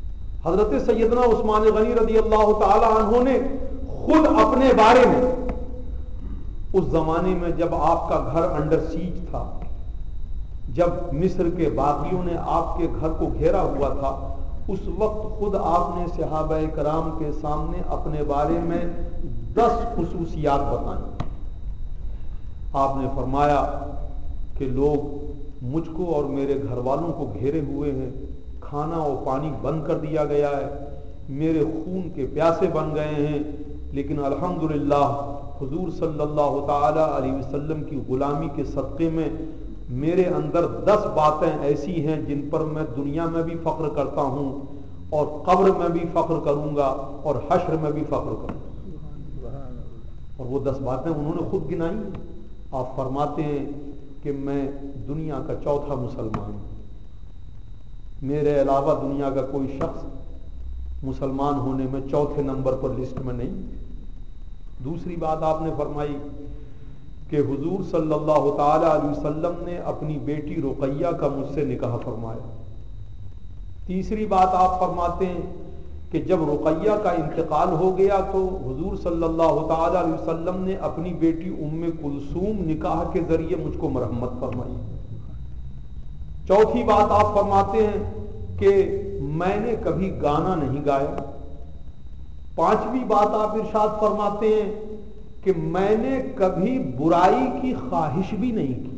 حضرت سیدنا عثمان غنی رضی اللہ تعالی عنہ نے خود اپنے بارے میں اس زمانے میں جب آپ کا گھر انڈر سیج تھا، جب مصر کے باغیوں نے آپ کے گھر کو گھیرا ہوا تھا، اس وقت خود آپ نے صحابہ کرام کے سامنے اپنے بارے میں 10 خصوصیات بتائیں۔ آپ نے فرمایا کہ لوگ مجھ کو اور میرے گھر والوں کو گھیرے ہوئے ہیں، کھانا اور پانی بند کر دیا گیا ہے، میرے خون کے پیاسے بن گئے ہیں، لیکن الحمدللہ حضور صلی اللہ تعالی علیہ وسلم کی غلامی کے صدقے میں میرے اندر 10 باتیں ایسی ہیں جن پر میں دنیا میں بھی فخر کرتا ہوں اور قبر میں بھی فخر کروں گا اور حشر میں بھی فخر کروں گا۔ اور وہ 10 باتیں انہوں نے خود گنائی۔ آپ فرماتے ہیں کہ میں دنیا کا چوتھا مسلمان ہوں، میرے علاوہ دنیا کا کوئی شخص مسلمان ہونے میں چوتھے نمبر پر لسٹ میں نہیں۔ دوسری بات آپ نے فرمائی کہ حضور صلی اللہ تعالی علیہ وسلم نے اپنی بیٹی رقیہ کا مجھ سے نکاح فرمایا۔ تیسری بات آپ فرماتے ہیں کہ جب رقیہ کا انتقال ہو گیا تو حضور صلی اللہ تعالی علیہ وسلم نے اپنی بیٹی ام کلثوم نکاح کے ذریعے مجھ کو مرحمت فرمائی۔ چوتھی بات آپ فرماتے ہیں کہ میں نے کبھی گانا نہیں گایا۔ پانچویں بات آپ ارشاد فرماتے ہیں کہ میں نے کبھی برائی کی خواہش بھی نہیں کی۔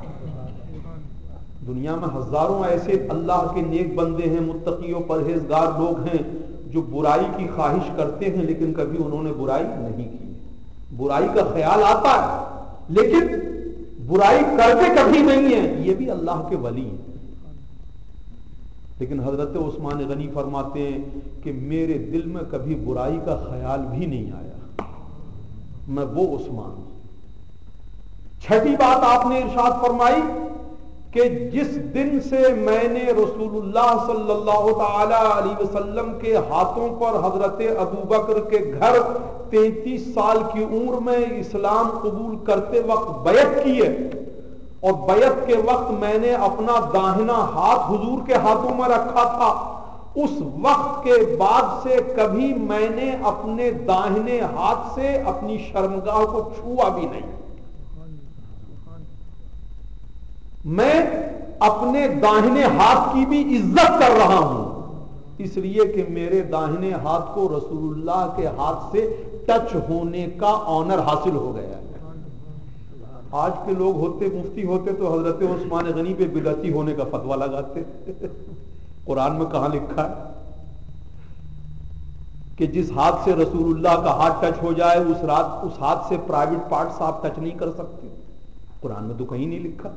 دنیا میں ہزاروں ایسے اللہ کے نیک بندے ہیں، متقی و پرہیزگار لوگ ہیں جو برائی کی خواہش کرتے ہیں لیکن کبھی انہوں نے برائی نہیں کی۔ برائی کا خیال آتا ہے لیکن برائی کرتے کبھی نہیں ہیں، یہ بھی اللہ کے ولی ہیں۔ لیکن حضرت عثمان غنی فرماتے ہیں کہ میرے دل میں کبھی برائی کا خیال بھی نہیں آیا، میں وہ عثمان ہوں۔ چھٹی بات آپ نے ارشاد فرمائی کہ جس دن سے میں نے رسول اللہ صلی اللہ تعالی علیہ وسلم کے ہاتھوں پر حضرت ابوبکر کے گھر 33 سال کی عمر میں اسلام قبول کرتے وقت بیعت کی ہے، اور بیعت کے وقت میں نے اپنا داہنا ہاتھ حضور کے ہاتھوں میں رکھا تھا، اس وقت کے بعد سے کبھی میں نے اپنے داہنے ہاتھ سے اپنی شرمگاہ کو چھوا بھی نہیں۔ میں اپنے داہنے ہاتھ کی بھی عزت کر رہا ہوں، اس لیے کہ میرے داہنے ہاتھ کو رسول اللہ کے ہاتھ سے ٹچ ہونے کا آنر حاصل ہو گیا ہے۔ آج کے لوگ ہوتے مفتی ہوتے تو حضرت عثمان غنی پہ بدعتی ہونے کا فتویٰ لگاتے۔ قرآن میں کہاں لکھا ہے کہ جس ہاتھ سے رسول اللہ کا ہاتھ ٹچ ہو جائے اس ہاتھ سے پرائیویٹ پارٹس آپ ٹچ نہیں کر سکتے؟ قرآن میں تو کہیں نہیں لکھا،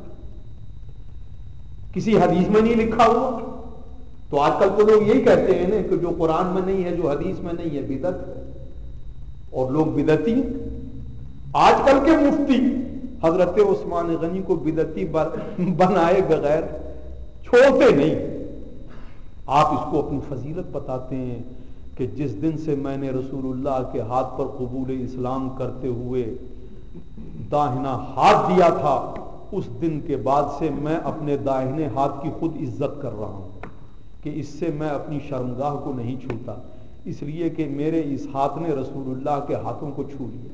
کسی حدیث میں نہیں لکھا ہوا۔ تو آج کل تو لوگ یہی کہتے ہیں نا کہ جو قرآن میں نہیں ہے، جو حدیث میں نہیں ہے، بدعت ہے، اور لوگ بدعتی۔ آج کل کے مفتی حضرت عثمان غنی کو بدعتی بنائے بغیر چھوڑتے نہیں۔ آپ اس کو اپنی فضیلت بتاتے ہیں کہ جس دن سے میں نے رسول اللہ کے ہاتھ پر قبول اسلام کرتے ہوئے داہنا ہاتھ دیا تھا، اس دن کے بعد سے میں اپنے داہنے ہاتھ کی خود عزت کر رہا ہوں کہ اس سے میں اپنی شرمگاہ کو نہیں چھوتا، اس لیے کہ میرے اس ہاتھ نے رسول اللہ کے ہاتھوں کو چھو لیا۔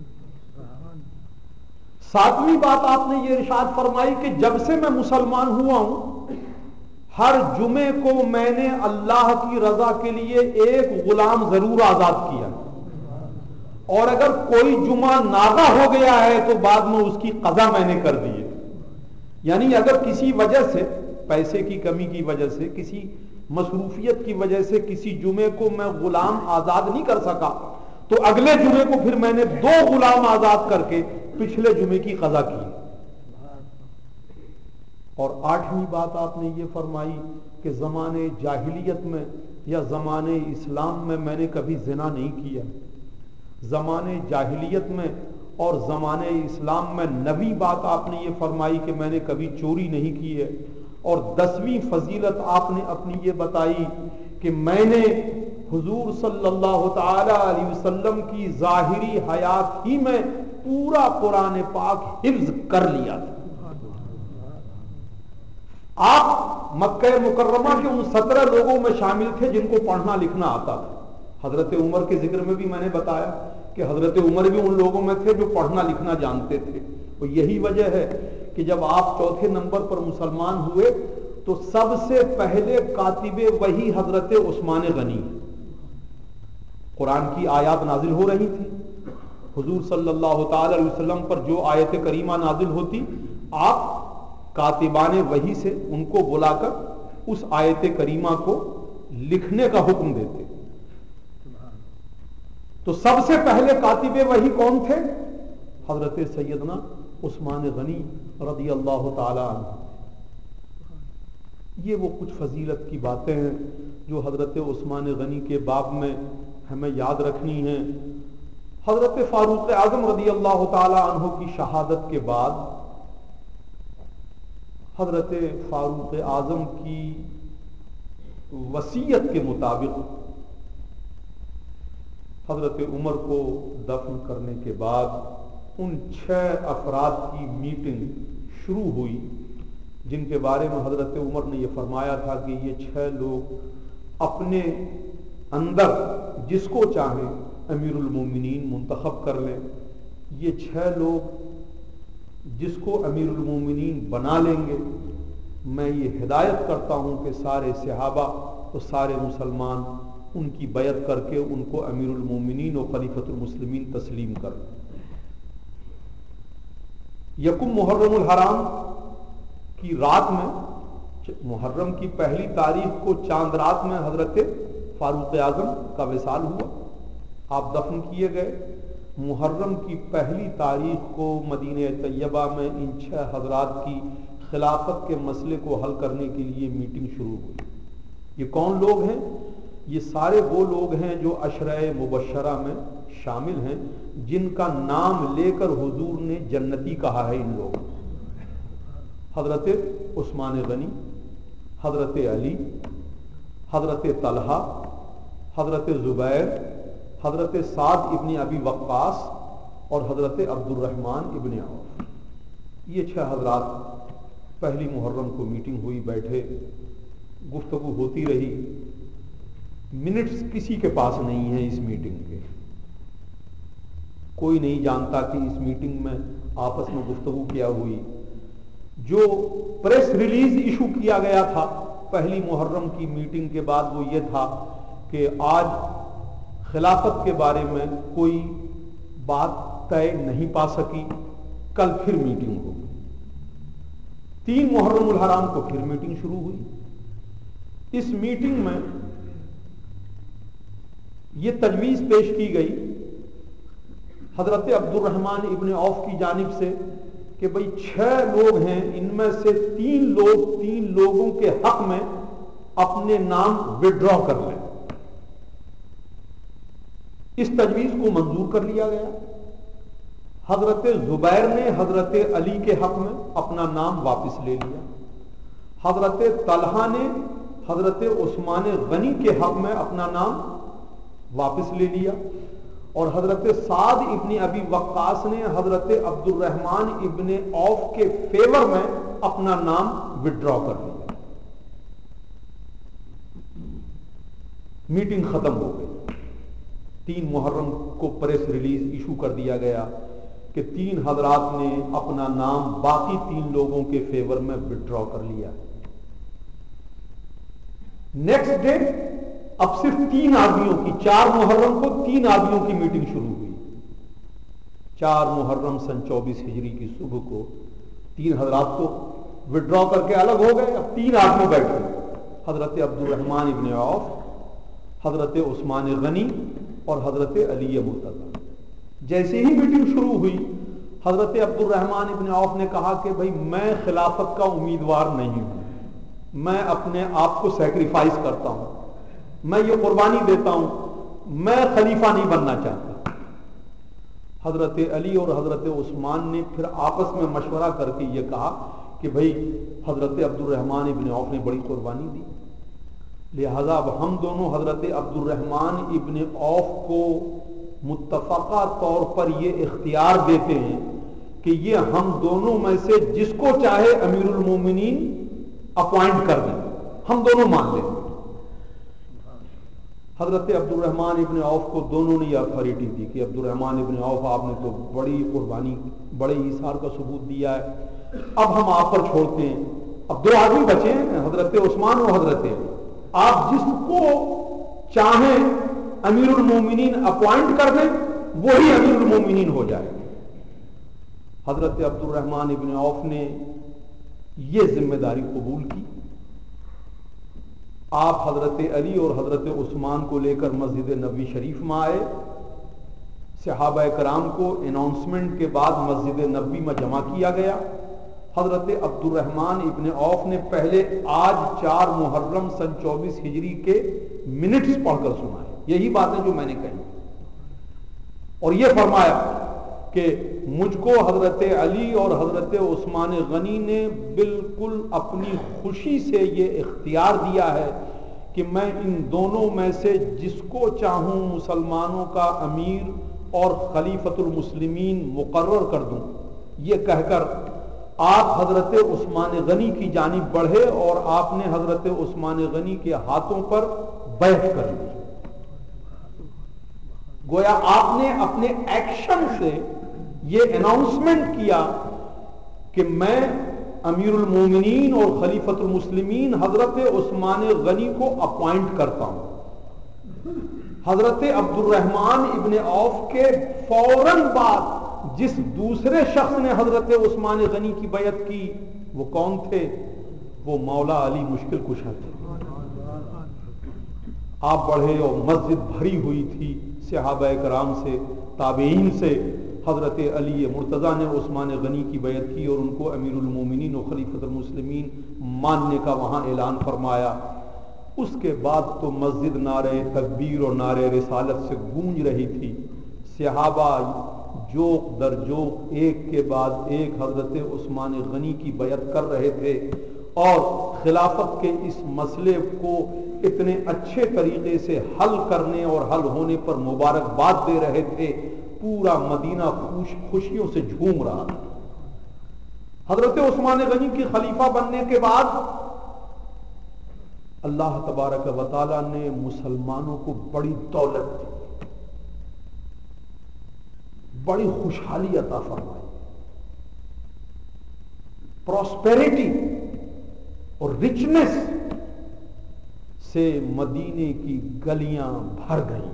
ساتویں بات آپ نے یہ ارشاد فرمائی کہ جب سے میں مسلمان ہوا ہوں، ہر جمعے کو میں نے اللہ کی رضا کے لیے ایک غلام ضرور آزاد کیا، اور اگر کوئی جمعہ ناغہ ہو گیا ہے تو بعد میں اس کی قضا میں نے کر دی ہے۔ یعنی اگر کسی وجہ سے، پیسے کی کمی کی وجہ سے، کسی مصروفیت کی وجہ سے کسی جمعے کو میں غلام آزاد نہیں کر سکا تو اگلے جمعے کو پھر میں نے 2 غلام آزاد کر کے پچھلے جمعے کی قضا کی۔ اور 8ویں بات آپ نے یہ فرمائی کہ زمانے جاہلیت میں یا زمانے اسلام میں نے کبھی زنا نہیں کیا۔ زمانے جاہلیت میں اور زمانے اسلام میں 9ویں بات آپ نے یہ فرمائی کہ میں نے کبھی چوری نہیں کی ہے۔ اور 10ویں فضیلت آپ نے اپنی یہ بتائی کہ میں نے حضور صلی اللہ تعالی علیہ وسلم کی ظاہری حیات ہی میں پورا قرآن پاک حفظ کر لیا تھا۔ آپ مکہ مکرمہ کے ان 17 لوگوں میں شامل تھے جن کو پڑھنا لکھنا آتا تھا. حضرت عمر کے ذکر میں بھی میں نے بتایا کہ حضرت عمر بھی ان لوگوں میں تھے جو پڑھنا لکھنا جانتے تھے. اور یہی وجہ ہے کہ جب آپ چوتھے نمبر پر مسلمان ہوئے تو سب سے پہلے کاتب وحی حضرت عثمان غنی. قرآن کی آیات نازل ہو رہی تھی, حضور صلی اللہ تعالی علیہ وسلم پر جو آیت کریمہ نازل ہوتی, آپ کاتبان وحی سے ان کو بلا کر اس آیت کریمہ کو لکھنے کا حکم دیتے. تو سب سے پہلے کاتب وحی کون تھے؟ حضرت سیدنا عثمان غنی رضی اللہ تعالی عنہ. یہ وہ کچھ فضیلت کی باتیں ہیں جو حضرت عثمان غنی کے باب میں ہمیں یاد رکھنی ہیں. حضرت فاروق اعظم رضی اللہ تعالی عنہ کی شہادت کے بعد حضرت فاروق اعظم کی وصیت کے مطابق حضرت عمر کو دفن کرنے کے بعد ان 6 افراد کی میٹنگ شروع ہوئی جن کے بارے میں حضرت عمر نے یہ فرمایا تھا کہ یہ 6 لوگ اپنے اندر جس کو چاہیں امیر المومنین منتخب کر لیں. یہ 6 لوگ جس کو امیر المومنین بنا لیں گے, میں یہ ہدایت کرتا ہوں کہ سارے صحابہ اور سارے مسلمان ان کی بیعت کر کے ان کو امیر المومنین و خلیفۃ المسلمین تسلیم کر لیں. یکم محرم الحرام کی رات میں, محرم کی پہلی تاریخ کو چاند رات میں حضرت فاروق اعظم کا وصال ہوا, آپ دفن کیے گئے. محرم کی پہلی تاریخ کو مدینہ طیبہ میں ان 6 حضرات کی خلافت کے مسئلے کو حل کرنے کے لیے میٹنگ شروع ہوئی. یہ کون لوگ ہیں؟ یہ سارے وہ لوگ ہیں جو عشرہ مبشرہ میں شامل ہیں, جن کا نام لے کر حضور نے جنتی کہا ہے. ان لوگوں حضرت عثمان غنی, حضرت علی, حضرت طلحہ, حضرت زبیر, حضرت سعد ابن ابی وقاص اور حضرت عبد الرحمن ابن عوف. یہ 6 حضرات پہلی محرم کو میٹنگ ہوئی, بیٹھے, گفتگو ہوتی رہی. منٹس کسی کے پاس نہیں ہیں اس میٹنگ کے, کوئی نہیں جانتا کہ اس میٹنگ میں آپس میں گفتگو کیا ہوئی. جو پریس ریلیز ایشو کیا گیا تھا پہلی محرم کی میٹنگ کے بعد وہ یہ تھا کہ آج خلافت کے بارے میں کوئی بات طے نہیں پا سکی, کل پھر میٹنگ ہوگی. 3 محرم الحرام کو پھر میٹنگ شروع ہوئی. اس میٹنگ میں یہ تجویز پیش کی گئی حضرت عبد الرحمن ابن عوف کی جانب سے کہ بھئی 6 لوگ ہیں, ان میں سے 3 لوگوں کے حق میں اپنے نام وڈرا کر لیں. اس تجویز کو منظور کر لیا گیا. حضرت زبیر نے حضرت علی کے حق میں اپنا نام واپس لے لیا. حضرت طلحہ نے حضرت عثمان غنی کے حق میں اپنا نام واپس لے لیا, اور حضرت سعد ابن ابی وقاص نے حضرت عبد الرحمن ابن عوف کے فیور میں اپنا نام وڈرا کر لیا. میٹنگ ختم ہو گئی. 3 محرم کو پریس ریلیز ایشو کر دیا گیا کہ 3 حضرات نے اپنا نام باقی 3 لوگوں کے فیور میں وڈرا کر لیا. نیکسٹ ڈے اب صرف 3 آدمیوں کی, 4 محرم کو 3 آدمیوں کی میٹنگ شروع ہوئی. 4 محرم سن 24 ہجری کی صبح کو 3 حضرات تو وڈرا کر کے الگ ہو گئے. اب 3 آدمی بیٹھے, حضرت عبد الرحمن ابن عوف, حضرت عثمان غنی اور حضرت علی مرتضی. جیسے ہی میٹنگ شروع ہوئی حضرت عبد الرحمن ابن عوف نے کہا کہ بھئی میں خلافت کا امیدوار نہیں ہوں, میں اپنے آپ کو سیکریفائز کرتا ہوں, میں یہ قربانی دیتا ہوں, میں خلیفہ نہیں بننا چاہتا. حضرت علی اور حضرت عثمان نے پھر آپس میں مشورہ کر کے یہ کہا کہ بھئی حضرت عبد الرحمن ابن عوف نے بڑی قربانی دی, لہذا اب ہم دونوں حضرت عبد الرحمن ابن عوف کو متفقہ طور پر یہ اختیار دیتے ہیں کہ یہ ہم دونوں میں سے جس کو چاہے امیر المومنین اپوائنٹ کر دیں، ہم دونوں مان لیں۔ حضرت عبد الرحمن ابن عوف کو دونوں نے یہ اتھارٹی دی کہ عبد الرحمن ابن عوف آپ نے تو بڑی قربانی، بڑے ایثار کا ثبوت دیا ہے، اب ہم آپ پر چھوڑتے ہیں۔ اب دو آدمی بچے ہیں، حضرت عثمان و حضرت علی، آپ جس کو چاہیں امیر المومنین اپوائنٹ کر دیں، وہی امیر المومنین ہو جائے۔ حضرت عبد الرحمن ابن عوف نے یہ ذمہ داری قبول کی۔ آپ حضرت علی اور حضرت عثمان کو لے کر مسجد نبوی شریف میں آئے۔ صحابہ کرام کو اناؤنسمنٹ کے بعد مسجد نبوی میں جمع کیا گیا۔ حضرت عبد الرحمن ابن عوف نے پہلے آج 4 محرم سن 24 ہجری کے منٹس پڑھ کر سنائے، یہی باتیں جو میں نے کہی، اور یہ فرمایا کہ مجھ کو حضرت علی اور حضرت عثمان غنی نے بالکل اپنی خوشی سے یہ اختیار دیا ہے کہ میں ان دونوں میں سے جس کو چاہوں مسلمانوں کا امیر اور خلیفۃ المسلمین مقرر کر دوں۔ یہ کہہ کر آپ حضرت عثمان غنی کی جانب بڑھے اور آپ نے حضرت عثمان غنی کے ہاتھوں پر بیعت کر لی۔ گویا آپ نے اپنے ایکشن سے یہ اناؤنسمنٹ کیا کہ میں امیر المومنین اور خلیفۃ المسلمین حضرت عثمان غنی کو اپوائنٹ کرتا ہوں۔ حضرت عبد الرحمن ابن عوف کے فوراً بعد جس دوسرے شخص نے حضرت عثمان غنی کی بیعت کی وہ کون تھے؟ وہ مولا علی مشکل کشا تھے۔ آپ بڑھے اور مسجد بھری ہوئی تھی صحابہ کرام سے، تابعین سے۔ حضرت علی مرتضیٰ نے عثمان غنی کی بیعت کی اور ان کو امیر المومنین و خلیفۃ المسلمین ماننے کا وہاں اعلان فرمایا۔ اس کے بعد تو مسجد نعرہ تکبیر اور نعرہ رسالت سے گونج رہی تھی۔ صحابہ جوق در جوق ایک کے بعد ایک حضرت عثمان غنی کی بیعت کر رہے تھے اور خلافت کے اس مسئلے کو اتنے اچھے طریقے سے حل کرنے اور حل ہونے پر مبارکباد دے رہے تھے۔ پورا مدینہ خوشیوں سے جھوم رہا تھا۔ حضرت عثمان غنی کی خلیفہ بننے کے بعد اللہ تبارک و تعالی نے مسلمانوں کو بڑی دولت دی، بڑی خوشحالی عطا فرمائی، پراسپیرٹی اور رچنس سے مدینے کی گلیاں بھر گئیں۔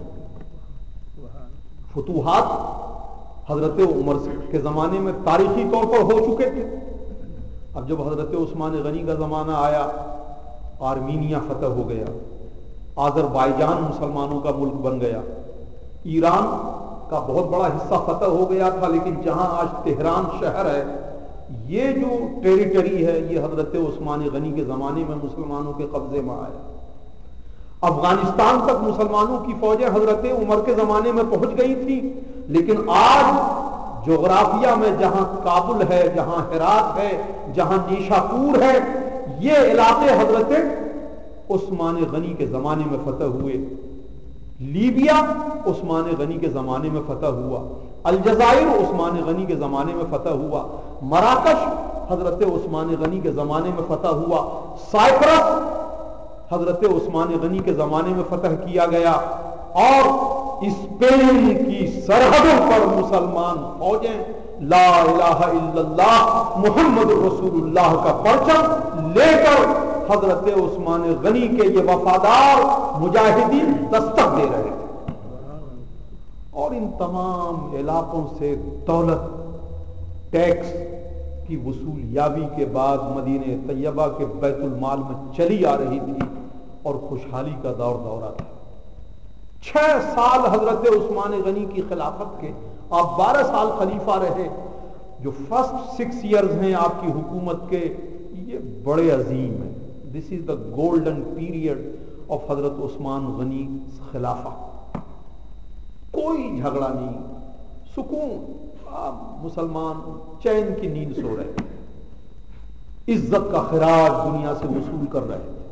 فتوحات حضرت عمر کے زمانے میں تاریخی طور پر ہو چکے تھے۔ اب جب حضرت عثمان غنی کا زمانہ آیا، آرمینیا فتح ہو گیا، آذربائیجان مسلمانوں کا ملک بن گیا، ایران کا بہت بڑا حصہ فتح ہو گیا تھا، لیکن جہاں آج تہران شہر ہے، یہ جو ٹیریٹری ہے یہ حضرت عثمان غنی کے زمانے میں مسلمانوں کے قبضے میں آیا۔ افغانستان تک مسلمانوں کی فوجیں حضرت عمر کے زمانے میں پہنچ گئی تھی، لیکن آج جغرافیہ میں جہاں کابل ہے، جہاں ہرات ہے، جہاں نیشاپور ہے، یہ علاقے حضرت عثمان غنی کے زمانے میں فتح ہوئے۔ لیبیا عثمان غنی کے زمانے میں فتح ہوا، الجزائر عثمان غنی کے زمانے میں فتح ہوا، مراکش حضرت عثمان غنی کے زمانے میں فتح ہوا، سائپرس حضرت عثمان غنی کے زمانے میں فتح کیا گیا، اور اسپین کی سرحدوں پر مسلمان فوجیں لا الہ الا اللہ محمد رسول اللہ کا پرچم لے کر حضرت عثمان غنی کے یہ وفادار مجاہدین دستک دے رہے تھے، اور ان تمام علاقوں سے دولت ٹیکس کی وصولیابی کے بعد مدینہ طیبہ کے بیت المال میں چلی آ رہی تھی اور خوشحالی کا دورہ تھا۔ 6 سال حضرت عثمان غنی کی خلافت کے، آپ 12 سال خلیفہ رہے۔ جو فرسٹ 6 ایئرز ہیں آپ کی حکومت کے، یہ بڑے عظیم ہیں۔ This is the golden period of حضرت عثمان غنی خلافہ۔ کوئی جھگڑا نہیں، سکون، آپ مسلمان چین کی نیند سو رہے تھے، عزت کا خراج دنیا سے وصول کر رہے تھے۔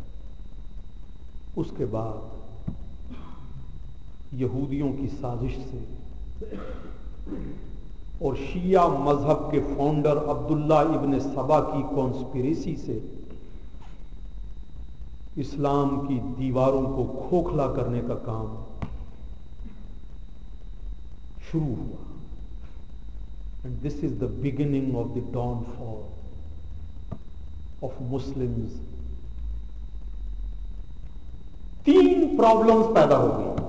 اس کے بعد یہودیوں کی سازش سے اور شیعہ مذہب کے فاؤنڈر عبداللہ ابن سبا کی کانسپیریسی سے اسلام کی دیواروں کو کھوکھلا کرنے کا کام شروع ہوا. And this is the beginning of the downfall of Muslims. 3 problems پیدا ہو گئی.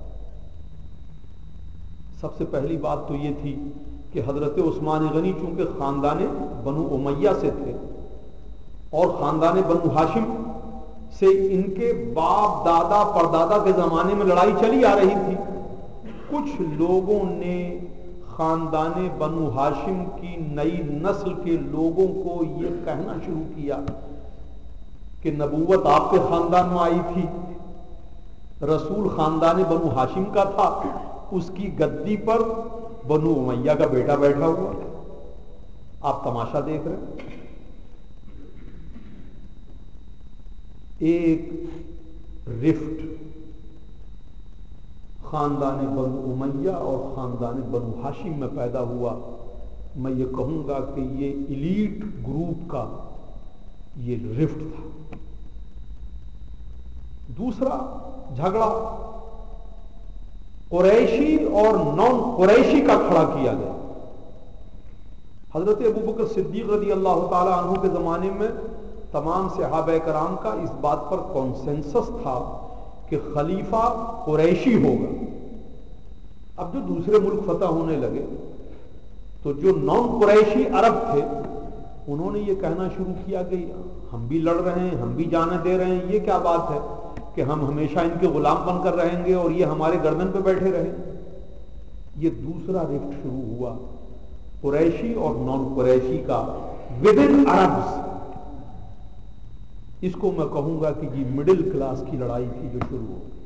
سب سے پہلی بات تو یہ تھی کہ حضرت عثمان غنی چونکہ خاندان بنو امیہ سے تھے اور خاندان بنو ہاشم سے ان کے باپ دادا پردادا کے زمانے میں لڑائی چلی آ رہی تھی. کچھ لوگوں نے خاندان بنو ہاشم کی نئی نسل کے لوگوں کو یہ کہنا شروع کیا کہ نبوت آپ کے خاندان میں آئی تھی, رسول خاندان بنو ہاشم کا تھا, اس کی گدی پر بنو امیہ کا بیٹا بیٹھا ہوا, آپ تماشا دیکھ رہے ہیں. ایک رفٹ خاندان بنو امیہ اور خاندان بنو ہاشم میں پیدا ہوا. میں یہ کہوں گا کہ یہ ایلیٹ گروپ کا یہ رفٹ تھا. دوسرا جھگڑا قریشی اور نان قریشی کا کھڑا کیا گیا. حضرت ابوبکر صدیق رضی اللہ تعالی عنہ کے زمانے میں تمام صحابہ کرام کا اس بات پر کنسنسس تھا کہ خلیفہ قریشی ہوگا. اب جو دوسرے ملک فتح ہونے لگے تو جو نان قریشی عرب تھے انہوں نے یہ کہنا شروع کیا کہ ہم بھی لڑ رہے ہیں, ہم بھی جانیں دے رہے ہیں, یہ کیا بات ہے کہ ہم ہمیشہ ان کے غلام بن کر رہیں گے اور یہ ہمارے گردن پہ بیٹھے رہیں. یہ دوسرا رفٹ شروع ہوا قریشی اور نان قریشی کا ود ان عربز. اس کو میں کہوں گا کہ یہ مڈل کلاس کی لڑائی تھی جو شروع ہو گئی.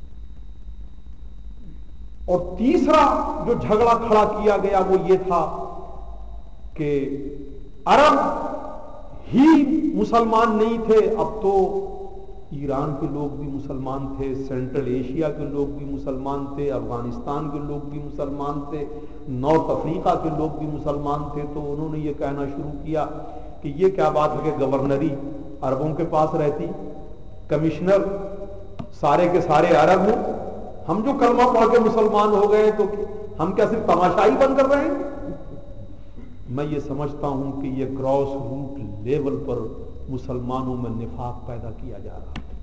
اور تیسرا جو جھگڑا کھڑا کیا گیا وہ یہ تھا کہ عرب ہی مسلمان نہیں تھے, اب تو ایران کے لوگ بھی مسلمان تھے, سینٹرل ایشیا کے لوگ بھی مسلمان تھے, افغانستان کے لوگ بھی مسلمان تھے, نارتھ افریقہ کے لوگ بھی مسلمان تھے. تو انہوں نے یہ کہنا شروع کیا کہ یہ کیا بات ہے کہ گورنری عربوں کے پاس رہتی, کمشنر سارے کے سارے عرب ہیں, ہم جو کلمہ پڑھ کے مسلمان ہو گئے تو ہم کیا صرف تماشائی بن کر رہے ہیں. میں یہ سمجھتا ہوں کہ یہ گراس روٹ لیول پر مسلمانوں میں نفاق پیدا کیا جا رہا ہے.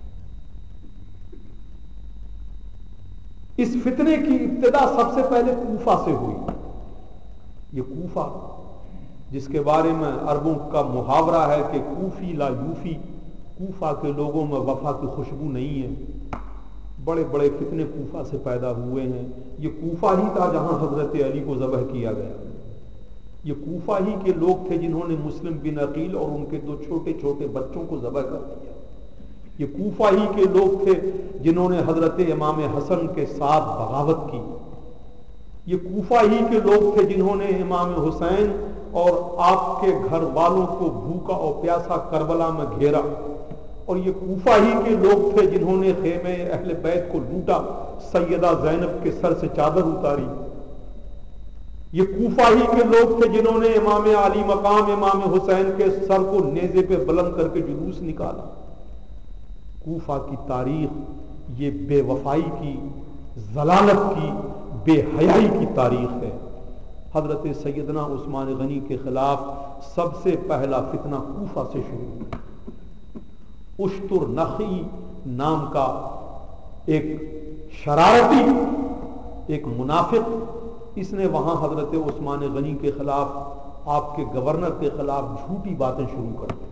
اس فتنے کی ابتدا سب سے پہلے کوفہ سے ہوئی. یہ کوفہ جس کے بارے میں عربوں کا محاورہ ہے کہ کوفی لا یوفی, کوفہ کے لوگوں میں وفا کی خوشبو نہیں ہے. بڑے بڑے فتنے کوفہ سے پیدا ہوئے ہیں. یہ کوفہ ہی تھا جہاں حضرت علی کو ذبح کیا گیا. یہ کوفہ ہی کے لوگ تھے جنہوں نے مسلم بن عقیل اور ان کے 2 چھوٹے چھوٹے بچوں کو ذبح کر دیا. یہ کوفہ ہی کے لوگ تھے جنہوں نے حضرت امام حسن کے ساتھ بغاوت کی. یہ کوفہ ہی کے لوگ تھے جنہوں نے امام حسین اور آپ کے گھر والوں کو بھوکا اور پیاسا کربلا میں گھیرا. اور یہ کوفہ ہی کے لوگ تھے جنہوں نے خیمے اہل بیت کو لوٹا, سیدہ زینب کے سر سے چادر اتاری. یہ کوفہ ہی کے لوگ تھے جنہوں نے امام علی مقام امام حسین کے سر کو نیزے پہ بلند کر کے جلوس نکالا. کوفہ کی تاریخ یہ بے وفائی کی, ضلالت کی, بے حیائی کی تاریخ ہے. حضرت سیدنا عثمان غنی کے خلاف سب سے پہلا فتنہ کوفہ سے شروع ہوا. اشتر نخی نام کا ایک شرارتی, ایک منافق, اس نے وہاں حضرت عثمان غنی کے خلاف, آپ کے گورنر کے خلاف جھوٹی باتیں شروع کر دی.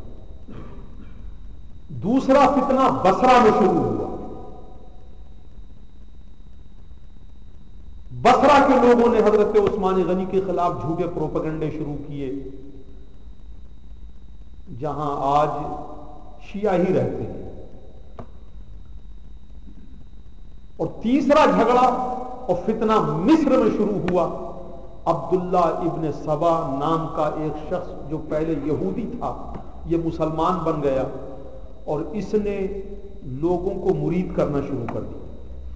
دوسرا فتنہ بصرہ میں شروع ہوا. بصرہ کے لوگوں نے حضرت عثمان غنی کے خلاف جھوٹے پروپیگنڈے شروع کیے, جہاں آج شیعہ ہی رہتے ہیں. اور تیسرا جھگڑا اور فتنہ مصر میں شروع ہوا. عبداللہ ابن سبا نام کا ایک شخص جو پہلے یہودی تھا یہ مسلمان بن گیا اور اس نے لوگوں کو مرید کرنا شروع کر دیا.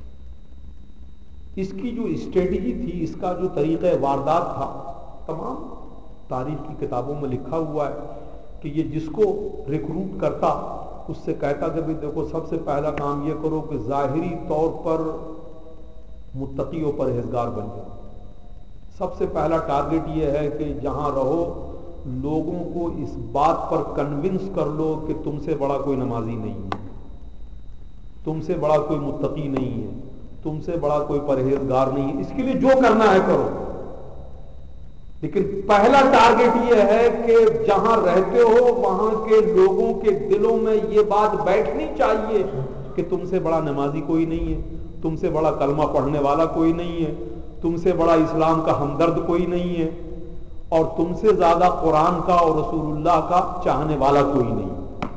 اس کی جو اسٹریٹجی تھی, اس کا جو طریقہ واردات تھا, تمام تاریخ کی کتابوں میں لکھا ہوا ہے کہ یہ جس کو ریکروٹ کرتا اس سے کہتا کہ بھی دیکھو سب سے پہلا کام یہ کرو کہ ظاہری طور پر متقی و پرہیزگار بن جاؤ. سب سے پہلا ٹارگٹ یہ ہے کہ جہاں رہو لوگوں کو اس بات پر کنونس کر لو کہ تم سے بڑا کوئی نمازی نہیں ہے, تم سے بڑا کوئی متقی نہیں ہے, تم سے بڑا کوئی پرہیزگار نہیں ہے. اس کے لیے جو کرنا ہے کرو, لیکن پہلا ٹارگٹ یہ ہے کہ جہاں رہتے ہو وہاں کے لوگوں کے دلوں میں یہ بات بیٹھنی چاہیے کہ تم سے بڑا نمازی کوئی نہیں ہے, تم سے بڑا کلمہ پڑھنے والا کوئی نہیں ہے, تم سے بڑا اسلام کا ہمدرد کوئی نہیں ہے, اور تم سے زیادہ قرآن کا اور رسول اللہ کا چاہنے والا کوئی نہیں.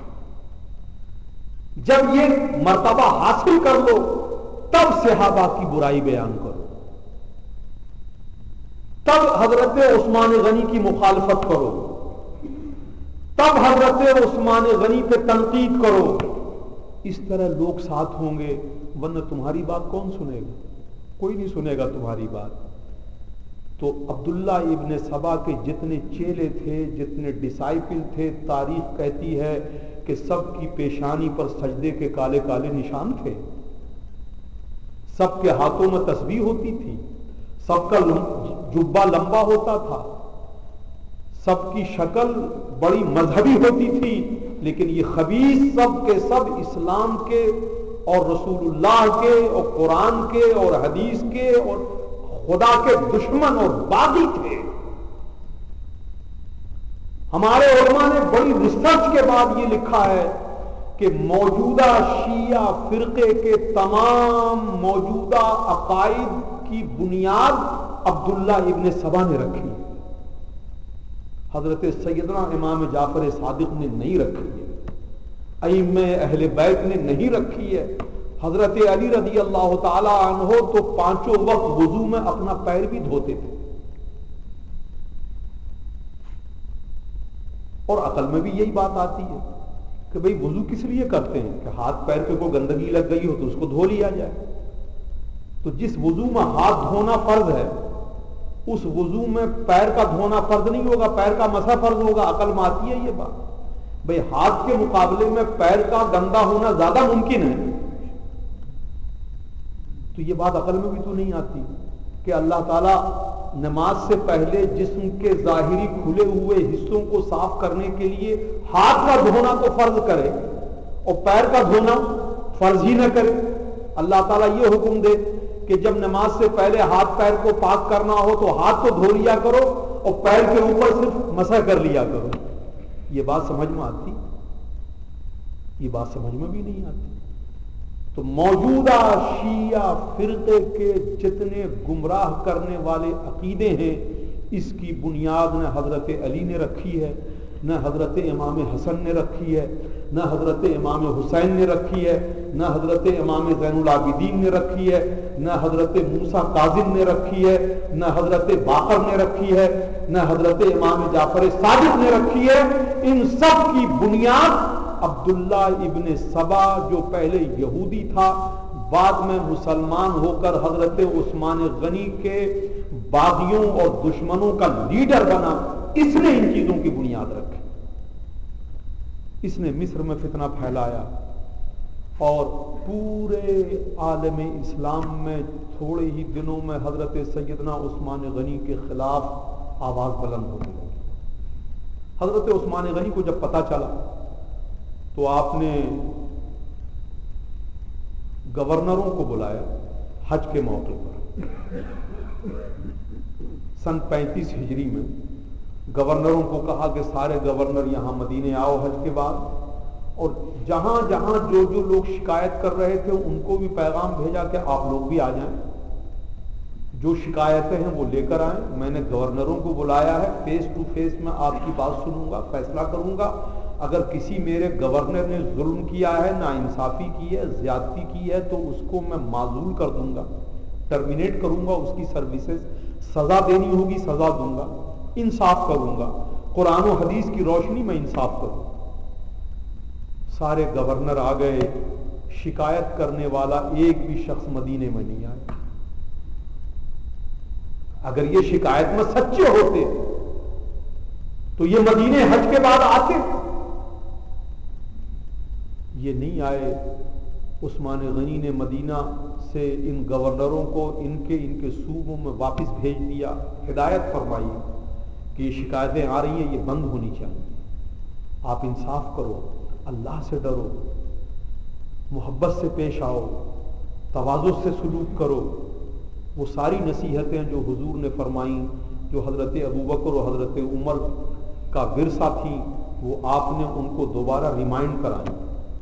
جب یہ مرتبہ حاصل کر لو تب صحابہ کی برائی بیان کرو, تب حضرت عثمان غنی کی مخالفت کرو, تب حضرت عثمان غنی پہ تنقید کرو. اس طرح لوگ ساتھ ہوں گے, ورنہ تمہاری بات کون سنے گا؟ کوئی نہیں سنے گا تمہاری بات. تو عبداللہ ابن سبا کے جتنے چیلے تھے, جتنے ڈسائپل تھے, تاریخ کہتی ہے کہ سب کی پیشانی پر سجدے کے کالے کالے نشان تھے, سب کے ہاتھوں میں تسبیح ہوتی تھی, سب کا جبہ لمبا ہوتا تھا, سب کی شکل بڑی مذہبی ہوتی تھی. لیکن یہ خبیث سب کے سب اسلام کے اور رسول اللہ کے اور قرآن کے اور حدیث کے اور خدا کے دشمن اور باغی تھے. ہمارے علماء نے بڑی ریسرچ کے بعد یہ لکھا ہے کہ موجودہ شیعہ فرقے کے تمام موجودہ عقائد کی بنیاد عبداللہ ابن سبا نے رکھی ہے, حضرت سیدنا امام جعفر صادق نے نہیں رکھی ہے, ائمہ اہل بیت نے نہیں رکھی ہے. حضرت علی رضی اللہ تعالی عنہ تو پانچوں وقت وضو میں اپنا پیر بھی دھوتے تھے, اور عقل میں بھی یہی بات آتی ہے کہ بھئی وضو کس لیے کرتے ہیں کہ ہاتھ پیر پہ کوئی گندگی لگ گئی ہو تو اس کو دھو لیا جائے. تو جس وضو میں ہاتھ دھونا فرض ہے اس وضو میں پیر کا دھونا فرض نہیں ہوگا, پیر کا مسح فرض ہوگا. عقل میں آتی ہے یہ بات؟ بھئی ہاتھ کے مقابلے میں پیر کا گندا ہونا زیادہ ممکن ہے, تو یہ بات عقل میں بھی تو نہیں آتی کہ اللہ تعالیٰ نماز سے پہلے جسم کے ظاہری کھلے ہوئے حصوں کو صاف کرنے کے لیے ہاتھ کا دھونا تو فرض کرے اور پیر کا دھونا فرض ہی نہ کرے. اللہ تعالیٰ یہ حکم دے کہ جب نماز سے پہلے ہاتھ پیر کو پاک کرنا ہو تو ہاتھ تو دھو لیا کرو اور پیر کے اوپر صرف مسح کر لیا کرو. یہ بات سمجھ میں آتی؟ یہ بات سمجھ میں بھی نہیں آتی. تو موجودہ شیعہ فرقے کے جتنے گمراہ کرنے والے عقیدے ہیں اس کی بنیاد نہ حضرت علی نے رکھی ہے, نہ حضرت امام حسن نے رکھی ہے, نہ حضرت امام حسین نے رکھی ہے, نہ حضرت امام زین العابدین نے رکھی ہے, نہ حضرت موسیٰ کاظم نے رکھی ہے, نہ حضرت باقر نے رکھی ہے, نہ حضرت امام جعفر صادق نے رکھی ہے. ان سب کی بنیاد عبداللہ ابن سبا جو پہلے یہودی تھا بعد میں مسلمان ہو کر حضرت عثمان غنی کے باغیوں اور دشمنوں کا لیڈر بنا, اس نے ان چیزوں کی بنیاد رکھی. اس نے مصر میں فتنہ پھیلایا اور پورے عالم اسلام میں تھوڑے ہی دنوں میں حضرت سیدنا عثمان غنی کے خلاف آواز بلند ہونے لگی. حضرت عثمان غنی کو جب پتہ چلا تو آپ نے گورنروں کو بلایا حج کے موقع پر. سن 35 ہجری میں گورنروں کو کہا کہ سارے گورنر یہاں مدینے آؤ حج کے بعد, اور جہاں جہاں جو جو لوگ شکایت کر رہے تھے ان کو بھی پیغام بھیجا کہ آپ لوگ بھی آ جائیں, جو شکایتیں ہیں وہ لے کر آئیں. میں نے گورنروں کو بلایا ہے, فیس ٹو فیس میں آپ کی بات سنوں گا, فیصلہ کروں گا. اگر کسی میرے گورنر نے ظلم کیا ہے, ناانصافی کی ہے, زیادتی کی ہے تو اس کو میں معزول کر دوں گا, ٹرمینیٹ کروں گا, اس کی سروسز سزا دینی ہوگی سزا دوں گا, انصاف کروں گا. قرآن و حدیث کی روشنی میں انصاف کروں. سارے گورنر آ گئے, شکایت کرنے والا ایک بھی شخص مدینے میں نہیں آیا. اگر یہ شکایت میں سچے ہوتے تو یہ مدینے حج کے بعد آتے. یہ نہیں آئے. عثمان غنی نے مدینہ سے ان گورنروں کو ان کے صوبوں میں واپس بھیج دیا. ہدایت فرمائی کہ یہ شکایتیں آ رہی ہیں، یہ بند ہونی چاہیے. آپ انصاف کرو، اللہ سے ڈرو، محبت سے پیش آؤ، تواضع سے سلوک کرو. وہ ساری نصیحتیں جو حضور نے فرمائیں، جو حضرت ابوبکر و حضرت عمر کا ورثہ تھیں، وہ آپ نے ان کو دوبارہ ریمائنڈ کرائیں.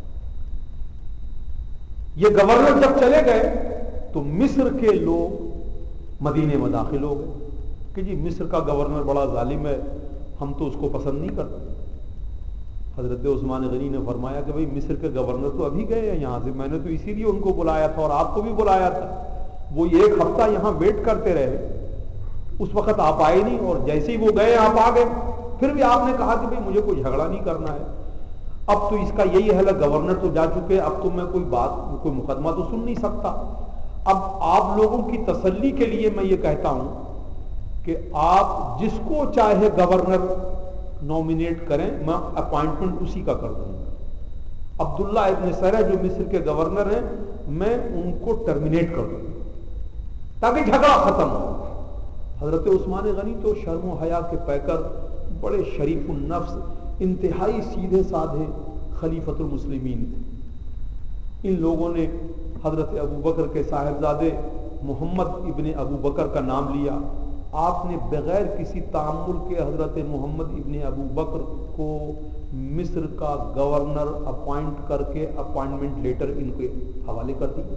یہ گورنر جب چلے گئے تو مصر کے لوگ مدینے میں داخل ہو گئے کہ جی مصر کا گورنر بڑا ظالم ہے، ہم تو اس کو پسند نہیں کرتے. حضرت عثمان غنی نے فرمایا کہ بھئی مصر کے گورنر تو ابھی گئے ہیں یہاں سے، میں نے تو اسی لیے ان کو بلایا تھا اور آپ کو بھی بلایا تھا. وہ ایک ہفتہ یہاں ویٹ کرتے رہے، اس وقت آپ آئے نہیں، اور جیسے ہی وہ گئے آپ آ گئے. پھر بھی آپ نے کہا کہ بھئی مجھے کوئی جھگڑا نہیں کرنا ہے. اب تو اس کا یہی حل ہے، گورنر تو جا چکے، اب تو میں کوئی مقدمہ تو سن نہیں سکتا. اب آپ لوگوں کی تسلی کے لیے میں یہ کہتا ہوں کہ آپ جس کو چاہے گورنر نومینیٹ کریں، میں اپوائنٹمنٹ اسی کا کر دوں گا. عبداللہ ابن سرح جو مصر کے گورنر ہیں، میں ان کو ٹرمینیٹ کر دوں تاکہ جھگڑا ختم ہو. حضرت عثمان غنی تو شرم و حیا کے پیکر، بڑے شریف النفس، انتہائی سیدھے سادھے خلیفۃ المسلمین تھے. ان لوگوں نے حضرت ابوبکر کے صاحبزادے محمد ابن ابوبکر کا نام لیا. آپ نے بغیر کسی تعامل کے حضرت محمد ابن ابوبکر کو مصر کا گورنر اپوائنٹ کر کے اپوائنٹمنٹ لیٹر ان کے حوالے کر دی.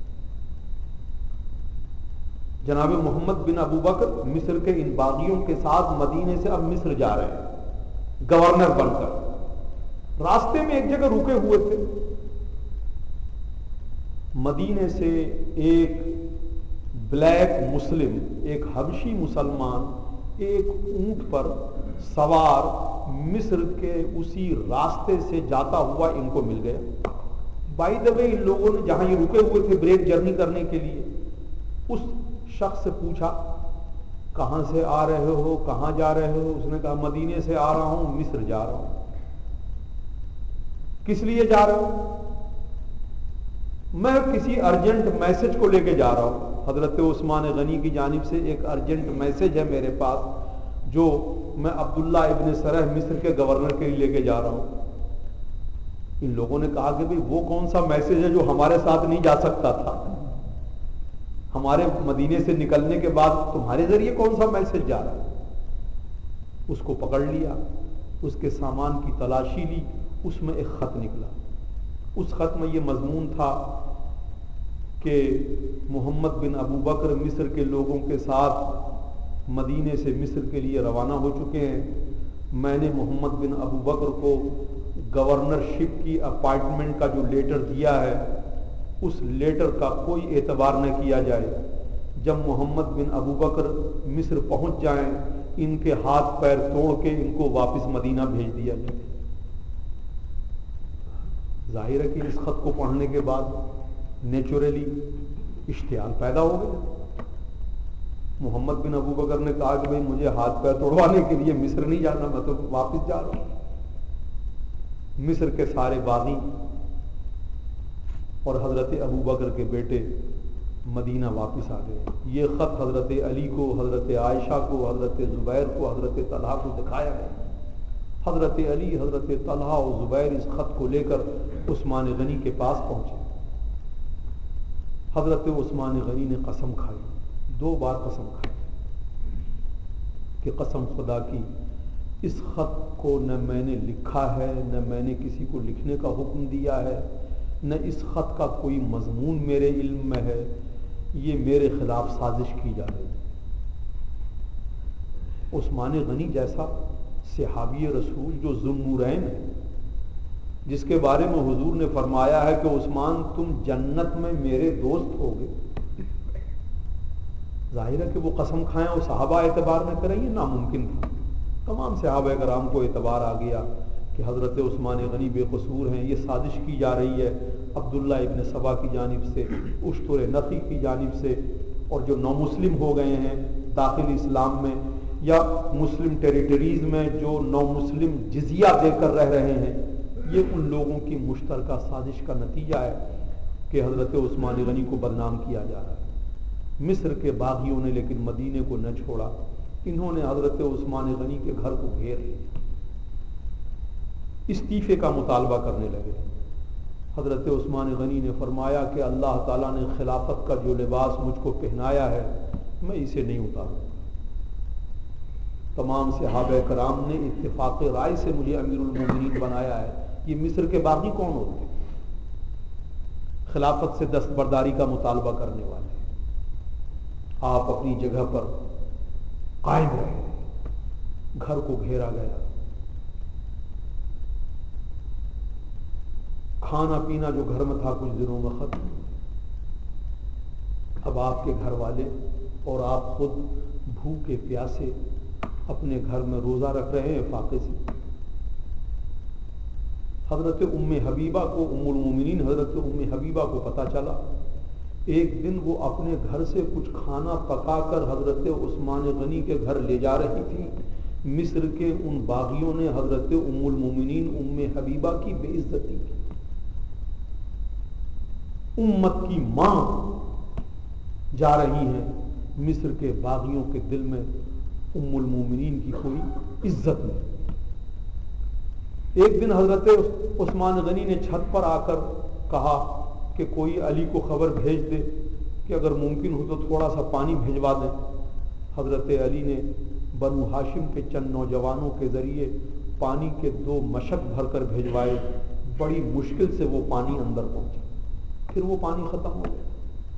جناب محمد بن ابوبکر مصر کے ان باغیوں کے ساتھ مدینے سے اب مصر جا رہے ہیں گورنر بن کر. راستے میں ایک جگہ رکے ہوئے تھے. مدینے سے ایک بلیک مسلم، ایک حبشی مسلمان، ایک اونٹ پر سوار مصر کے اسی راستے سے جاتا ہوا ان کو مل گیا. بائی دا وے ان لوگوں نے جہاں یہ رکے ہوئے تھے بریک جرنی کرنے کے لیے، اس شخص سے پوچھا کہاں سے آ رہے ہو، کہاں جا رہے ہو؟ اس نے کہا مدینے سے آ رہا ہوں، مصر جا رہا ہوں. کس لیے جا رہا ہوں؟ میں کسی ارجنٹ میسج کو لے کے جا رہا ہوں. حضرت عثمان غنی کی جانب سے ایک ارجنٹ میسج ہے میرے پاس جو میں عبداللہ ابن سرح مصر کے گورنر کے لیے لے کے جا رہا ہوں. ان لوگوں نے کہا کہ بھئی وہ کون سا میسج ہے جو ہمارے ساتھ نہیں جا سکتا تھا؟ ہمارے مدینے سے نکلنے کے بعد تمہارے ذریعے کون سا میسج جا رہا ہے؟ اس کو پکڑ لیا، اس کے سامان کی تلاشی لی. اس میں ایک خط نکلا. اس خط میں یہ مضمون تھا کہ محمد بن ابوبکر مصر کے لوگوں کے ساتھ مدینے سے مصر کے لیے روانہ ہو چکے ہیں. میں نے محمد بن ابوبکر کو گورنرشپ کی اپائنٹمنٹ کا جو لیٹر دیا ہے، اس لیٹر کا کوئی اعتبار نہ کیا جائے. جب محمد بن ابوبکر مصر پہنچ جائیں، ان کے ہاتھ پیر توڑ کے ان کو واپس مدینہ بھیج دیا جائے. ظاہر ہے کہ اس خط کو پڑھنے کے بعد نیچرلی اشتعال پیدا ہو گیا. محمد بن ابوبکر نے کہا کہ بھئی مجھے ہاتھ پیر توڑوانے کے لیے مصر نہیں جانا، میں تو واپس جا رہا ہوں. مصر کے سارے باغی اور حضرت ابوبکر کے بیٹے مدینہ واپس آ گئے. یہ خط حضرت علی کو، حضرت عائشہ کو، حضرت زبیر کو، حضرت طلحہ کو دکھایا گیا. حضرت علی، حضرت طلحہ اور زبیر اس خط کو لے کر عثمان غنی کے پاس پہنچے. حضرت عثمان غنی نے قسم کھائی، 2 بار قسم کھائی کہ قسم خدا کی اس خط کو نہ میں نے لکھا ہے، نہ میں نے کسی کو لکھنے کا حکم دیا ہے، نہ اس خط کا کوئی مضمون میرے علم میں ہے. یہ میرے خلاف سازش کی جا رہی ہے. عثمان غنی جیسا صحابی رسول جو ذوالنورین ہے، جس کے بارے میں حضور نے فرمایا ہے کہ عثمان تم جنت میں میرے دوست ہوگے، ظاہر ہے کہ وہ قسم کھائیں اور صحابہ اعتبار نہ کریں، یہ ناممکن تھا. تمام صحابہ کرام کو اعتبار آ گیا کہ حضرت عثمان غنی بے قصور ہیں، یہ سازش کی جا رہی ہے عبداللہ ابن سبا کی جانب سے، اشتر نقی کی جانب سے، اور جو نومسلم ہو گئے ہیں داخل اسلام میں یا مسلم ٹیریٹریز میں جو نومسلم جزیہ دے کر رہ رہے ہیں، یہ ان لوگوں کی مشترکہ سازش کا نتیجہ ہے کہ حضرت عثمان غنی کو بدنام کیا جا رہا ہے۔ مصر کے باغیوں نے لیکن مدینے کو نہ چھوڑا، انہوں نے حضرت عثمان غنی کے گھر کو گھیر لیا، استعفے کا مطالبہ کرنے لگے۔ حضرت عثمان غنی نے فرمایا کہ اللہ تعالیٰ نے خلافت کا جو لباس مجھ کو پہنایا ہے میں اسے نہیں اتاروں۔ تمام صحابہ کرام نے اتفاق رائے سے مجھے امیر المومنین بنایا ہے، یہ مصر کے باغی کون ہوتے ہیں؟ خلافت سے دستبرداری کا مطالبہ کرنے والے۔ آپ اپنی جگہ پر قائم رہے، گھر کو گھیرا گیا، کھانا پینا جو گھر میں تھا کچھ دنوں میں ختم۔ اب آپ کے گھر والے اور آپ خود بھوکے پیاسے اپنے گھر میں روزہ رکھ رہے ہیں فاقے سے۔ حضرت ام حبیبہ کو، ام المومنین حضرت ام حبیبہ کو پتہ چلا۔ ایک دن وہ اپنے گھر سے کچھ کھانا پکا کر حضرت عثمان غنی کے گھر لے جا رہی تھی، مصر کے ان باغیوں نے حضرت ام المومنین ام حبیبہ کی بے عزتی کی۔ امت کی ماں جا رہی ہیں، مصر کے باغیوں کے دل میں ام المومنین کی کوئی عزت نہیں۔ ایک دن حضرت عثمان غنی نے چھت پر آ کر کہا کہ کوئی علی کو خبر بھیج دے کہ اگر ممکن ہو تو تھوڑا سا پانی بھیجوا دیں۔ حضرت علی نے بنو ہاشم کے چند نوجوانوں کے ذریعے پانی کے 2 مشک بھر کر بھیجوائے، بڑی مشکل سے وہ پانی اندر پہنچا، پھر وہ پانی ختم ہو گیا۔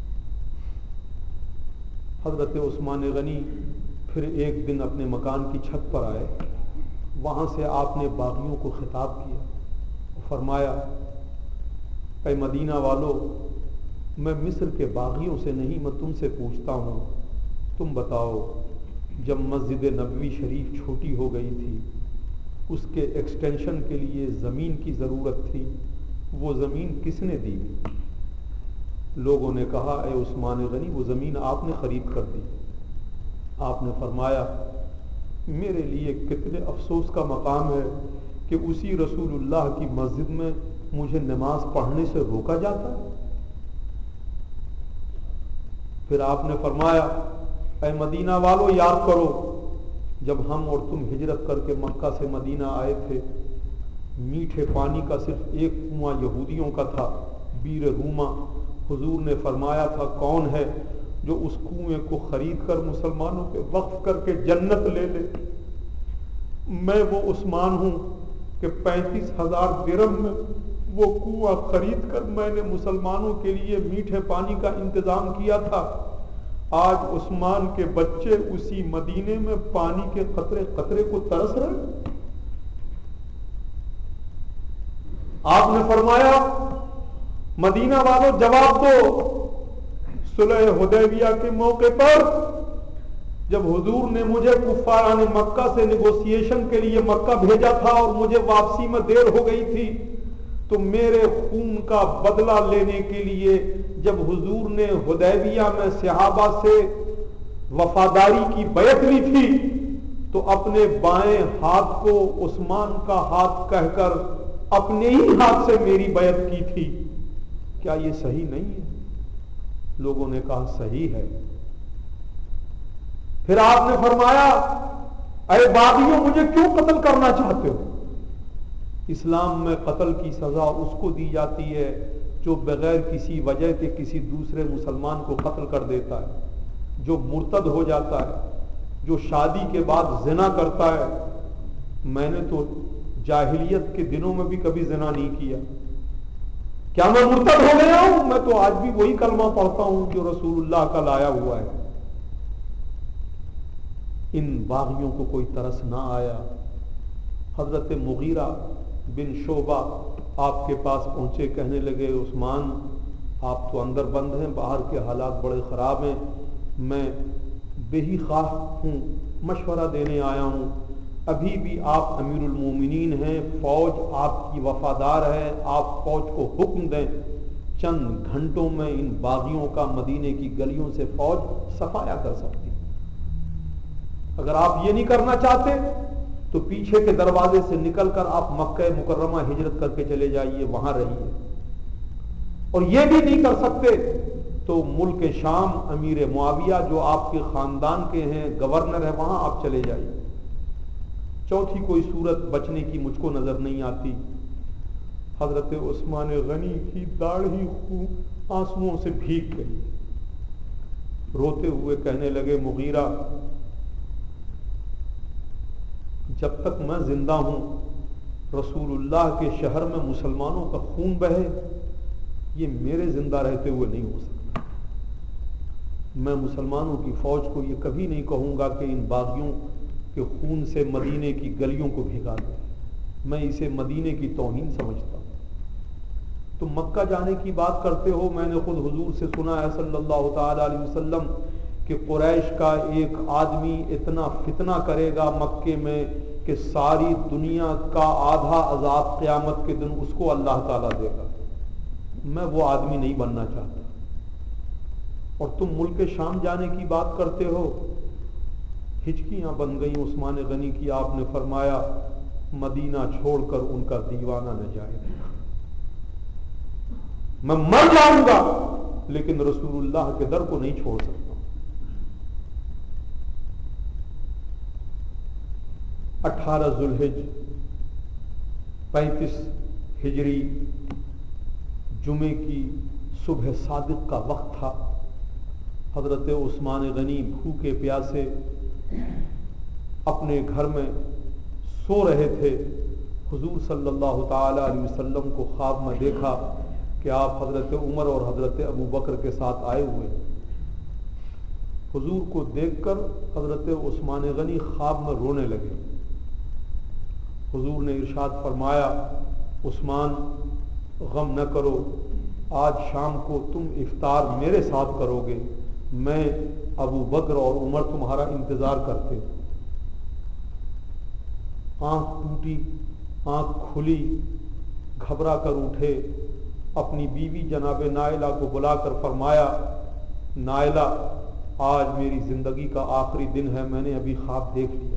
حضرت عثمان غنی پھر ایک دن اپنے مکان کی چھت پر آئے، وہاں سے آپ نے باغیوں کو خطاب کیا، فرمایا اے مدینہ والو، میں مصر کے باغیوں سے نہیں، میں تم سے پوچھتا ہوں، تم بتاؤ جب مسجد نبوی شریف چھوٹی ہو گئی تھی، اس کے ایکسٹینشن کے لیے زمین کی ضرورت تھی، وہ زمین کس نے دی؟ لوگوں نے کہا اے عثمان غنی وہ زمین آپ نے خرید کر دی۔ آپ نے فرمایا میرے لیے کتنے افسوس کا مقام ہے کہ اسی رسول اللہ کی مسجد میں مجھے نماز پڑھنے سے روکا جاتا ہے۔ پھر آپ نے فرمایا اے مدینہ والو یاد کرو جب ہم اور تم ہجرت کر کے مکہ سے مدینہ آئے تھے، میٹھے پانی کا صرف ایک کنواں یہودیوں کا تھا، بیر روما۔ حضور نے فرمایا تھا کون ہے جو اس کنویں کو خرید کر مسلمانوں پہ وقف کر کے جنت لے لے؟ میں وہ عثمان ہوں کہ 35,000 درہم میں وہ کنواں خرید کر میں نے مسلمانوں کے لیے میٹھے پانی کا انتظام کیا تھا۔ آج عثمان کے بچے اسی مدینے میں پانی کے قطرے قطرے کو ترس رہے۔ آپ نے فرمایا مدینہ والوں جواب دو، صلح حدیبیہ کے موقع پر جب حضور نے مجھے کفاران مکہ سے نیگوسیشن کے لیے مکہ بھیجا تھا اور مجھے واپسی میں دیر ہو گئی تھی، تو میرے خون کا بدلہ لینے کے لیے جب حضور نے حدیبیہ میں صحابہ سے وفاداری کی بیعت لی تھی تو اپنے بائیں ہاتھ کو عثمان کا ہاتھ کہہ کر اپنے ہی ہاتھ سے میری بیعت کی تھی۔ کیا یہ صحیح نہیں ہے؟ لوگوں نے کہا صحیح ہے۔ پھر آپ نے فرمایا اے باغیوں مجھے کیوں قتل کرنا چاہتے ہو؟ اسلام میں قتل کی سزا اس کو دی جاتی ہے جو بغیر کسی وجہ کے کسی دوسرے مسلمان کو قتل کر دیتا ہے، جو مرتد ہو جاتا ہے، جو شادی کے بعد زنا کرتا ہے۔ میں نے تو جاہلیت کے دنوں میں بھی کبھی زنا نہیں کیا، کیا میں مرتد ہو گیا ہوں؟ میں تو آج بھی وہی کلمہ پڑھتا ہوں جو رسول اللہ کا لایا ہوا ہے۔ ان باغیوں کو کوئی ترس نہ آیا۔ حضرت مغیرہ بن شعبہ آپ کے پاس پہنچے، کہنے لگے عثمان آپ تو اندر بند ہیں، باہر کے حالات بڑے خراب ہیں، میں بے ہی خواہ ہوں، مشورہ دینے آیا ہوں۔ ابھی بھی آپ امیر المومنین ہیں، فوج آپ کی وفادار ہے، آپ فوج کو حکم دیں، چند گھنٹوں میں ان باغیوں کا مدینے کی گلیوں سے فوج صفایا کر سکتی۔ اگر آپ یہ نہیں کرنا چاہتے تو پیچھے کے دروازے سے نکل کر آپ مکہ مکرمہ ہجرت کر کے چلے جائیے، وہاں رہیے، اور یہ بھی نہیں کر سکتے تو ملک شام امیر معاویہ جو آپ کے خاندان کے ہیں، گورنر ہے، وہاں آپ چلے جائیے۔ چوتھی کوئی صورت بچنے کی مجھ کو نظر نہیں آتی۔ حضرت عثمان غنی کی داڑھی آنسوؤں سے بھیگ گئی، روتے ہوئے کہنے لگے مغیرہ، جب تک میں زندہ ہوں رسول اللہ کے شہر میں مسلمانوں کا خون بہے، یہ میرے زندہ رہتے ہوئے نہیں ہو سکتا۔ میں مسلمانوں کی فوج کو یہ کبھی نہیں کہوں گا کہ ان باغیوں کے خون سے مدینے کی گلیوں کو بھگا دیں، میں اسے مدینے کی توہین سمجھتا ہوں۔ تم مکہ جانے کی بات کرتے ہو، میں نے خود حضور سے سنا ہے صلی اللہ تعالی علیہ وسلم کہ قریش کا ایک آدمی اتنا فتنہ کرے گا مکے میں کہ ساری دنیا کا آدھا عذاب قیامت کے دن اس کو اللہ تعالیٰ دے گا۔ میں وہ آدمی نہیں بننا چاہتا، اور تم ملک شام جانے کی بات کرتے ہو۔ ہچکیاں بن گئیں عثمان غنی کی۔ آپ نے فرمایا مدینہ چھوڑ کر ان کا دیوانہ نہ جائے گا، میں مر جاؤں گا لیکن رسول اللہ کے در کو نہیں چھوڑ سکتا۔ 18 ذوالحج 35 ہجری جمعے کی صبح صادق کا وقت تھا۔ حضرت عثمان غنی بھوکے پیاسے اپنے گھر میں سو رہے تھے۔ حضور صلی اللہ تعالی علیہ وسلم کو خواب میں دیکھا کہ آپ حضرت عمر اور حضرت ابو بکر کے ساتھ آئے ہوئے۔ حضور کو دیکھ کر حضرت عثمان غنی خواب میں رونے لگے۔ حضور نے ارشاد فرمایا عثمان غم نہ کرو، آج شام کو تم افطار میرے ساتھ کرو گے، میں ابو بکر اور عمر تمہارا انتظار کرتے۔ آنکھ ٹوٹی، آنکھ کھلی، گھبرا کر اٹھے، اپنی بیوی جناب نائلہ کو بلا کر فرمایا نائلہ آج میری زندگی کا آخری دن ہے، میں نے ابھی خواب دیکھ لیا۔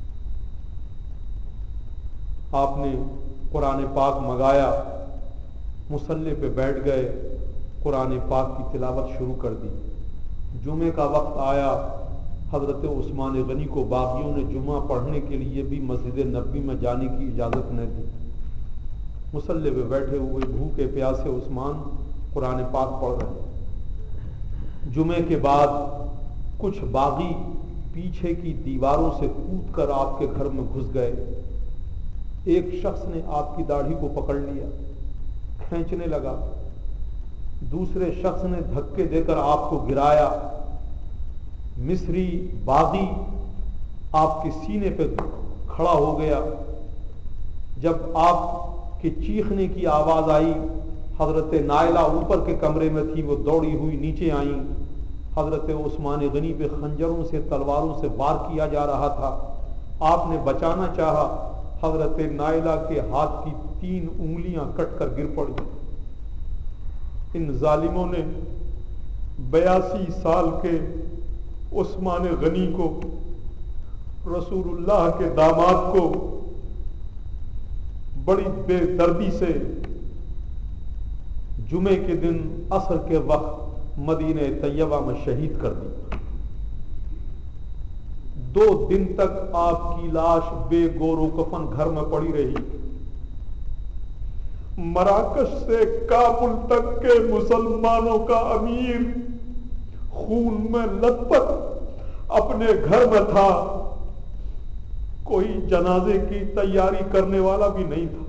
آپ نے قرآن پاک منگایا، مصلی پہ بیٹھ گئے، قرآن پاک کی تلاوت شروع کر دی۔ جمعے کا وقت آیا، حضرت عثمان غنی کو باغیوں نے جمعہ پڑھنے کے لیے بھی مسجد نبوی میں جانے کی اجازت نہ دی۔ مصلی پہ بیٹھے ہوئے بھوکے پیاسے عثمان قرآن پاک پڑھ رہے ہیں۔ جمعے کے بعد کچھ باغی پیچھے کی دیواروں سے کود کر آپ کے گھر میں گھس گئے۔ ایک شخص نے آپ کی داڑھی کو پکڑ لیا، کھینچنے لگا، دوسرے شخص نے دھکے دے کر آپ کو گرایا، مصری باغی آپ کے سینے پہ کھڑا ہو گیا۔ جب آپ کے چیخنے کی آواز آئی، حضرت نائلہ اوپر کے کمرے میں تھی، وہ دوڑی ہوئی نیچے آئیں۔ حضرت عثمان غنی پہ خنجروں سے تلواروں سے وار کیا جا رہا تھا، آپ نے بچانا چاہا، حضرت نائلہ کے ہاتھ کی 3 انگلیاں کٹ کر گر پڑی۔ ان ظالموں نے 82 سال کے عثمان غنی کو، رسول اللہ کے داماد کو، بڑی بے دردی سے جمعے کے دن عصر کے وقت مدینہ طیبہ میں شہید کر دی۔ 2 دن تک آپ کی لاش بے گور و کفن گھر میں پڑی رہی۔ مراکش سے کابل تک کے مسلمانوں کا امیر خون میں لت پت اپنے گھر میں تھا، کوئی جنازے کی تیاری کرنے والا بھی نہیں تھا۔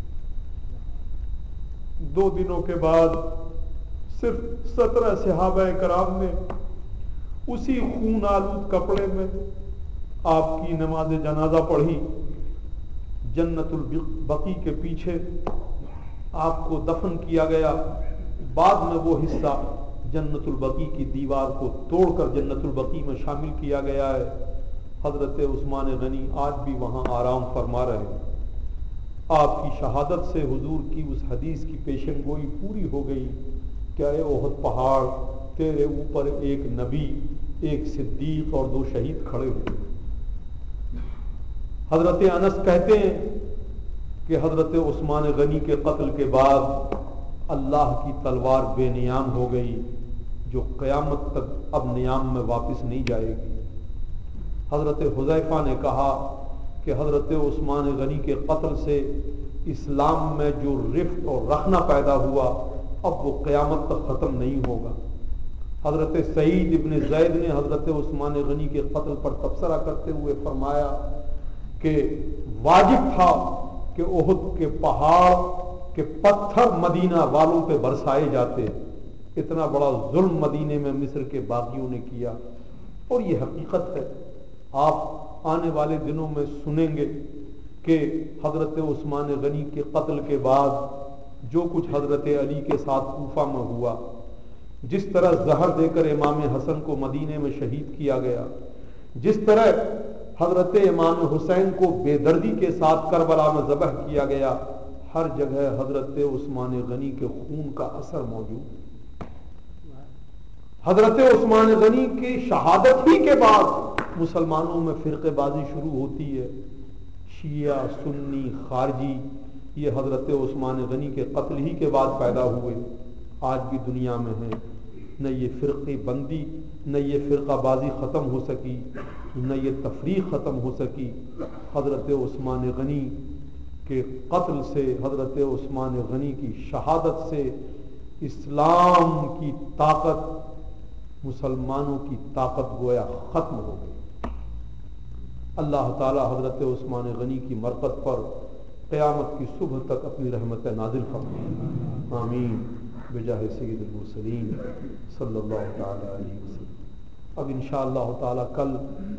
2 دنوں کے بعد صرف 17 صحابہ کرام نے اسی خون آلود کپڑے میں آپ کی نماز جنازہ پڑھی۔ جنت البقیع کے پیچھے آپ کو دفن کیا گیا۔ بعد میں وہ حصہ جنت البقیع کی دیوار کو توڑ کر جنت البقیع میں شامل کیا گیا ہے۔ حضرت عثمان غنی آج بھی وہاں آرام فرما رہے ہیں۔ آپ کی شہادت سے حضور کی اس حدیث کی پیشن گوئی پوری ہو گئی کہ اے احد پہاڑ، تیرے اوپر ایک نبی، ایک صدیق اور 2 شہید کھڑے ہوئے۔ حضرت انس کہتے ہیں کہ حضرت عثمان غنی کے قتل کے بعد اللہ کی تلوار بے نیام ہو گئی جو قیامت تک اب نیام میں واپس نہیں جائے گی۔ حضرت حذیفہ نے کہا کہ حضرت عثمان غنی کے قتل سے اسلام میں جو رفت اور رخنہ پیدا ہوا اب وہ قیامت تک ختم نہیں ہوگا۔ حضرت سعید ابن زید نے حضرت عثمان غنی کے قتل پر تبصرہ کرتے ہوئے فرمایا کہ واجب تھا کہ احد کے پہاڑ کے پتھر مدینہ والوں پہ برسائے جاتے، اتنا بڑا ظلم مدینے میں مصر کے باغیوں نے کیا۔ اور یہ حقیقت ہے، آپ آنے والے دنوں میں سنیں گے کہ حضرت عثمان غنی کے قتل کے بعد جو کچھ حضرت علی کے ساتھ کوفہ میں ہوا، جس طرح زہر دے کر امام حسن کو مدینے میں شہید کیا گیا، جس طرح حضرت امام حسین کو بے دردی کے ساتھ کربلا میں ذبح کیا گیا، ہر جگہ حضرت عثمان غنی کے خون کا اثر موجود ہے۔ حضرت عثمان غنی کی شہادت ہی کے بعد مسلمانوں میں فرقے بازی شروع ہوتی ہے، شیعہ سنی خارجی، یہ حضرت عثمان غنی کے قتل ہی کے بعد پیدا ہوئے، آج بھی دنیا میں ہیں۔ نہ یہ فرقے بندی، نہ یہ فرقہ بازی ختم ہو سکی، نہ یہ تفریق ختم ہو سکی۔ حضرت عثمان غنی کے قتل سے، حضرت عثمان غنی کی شہادت سے اسلام کی طاقت، مسلمانوں کی طاقت گویا ختم ہو گئی۔ اللہ تعالی حضرت عثمان غنی کی مرقد پر قیامت کی صبح تک اپنی رحمت نازل فرمائے، آمین بجاہ سید المرسلین صلی اللہ تعالی علیہ وسلم۔ اب انشاءاللہ تعالی کل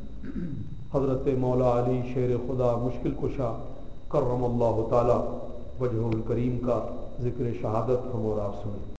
حضرت مولا علی شیر خدا مشکل کشا کرم اللہ تعالی وجہ الکریم کا ذکر شہادت ہم اور آپ سنیں۔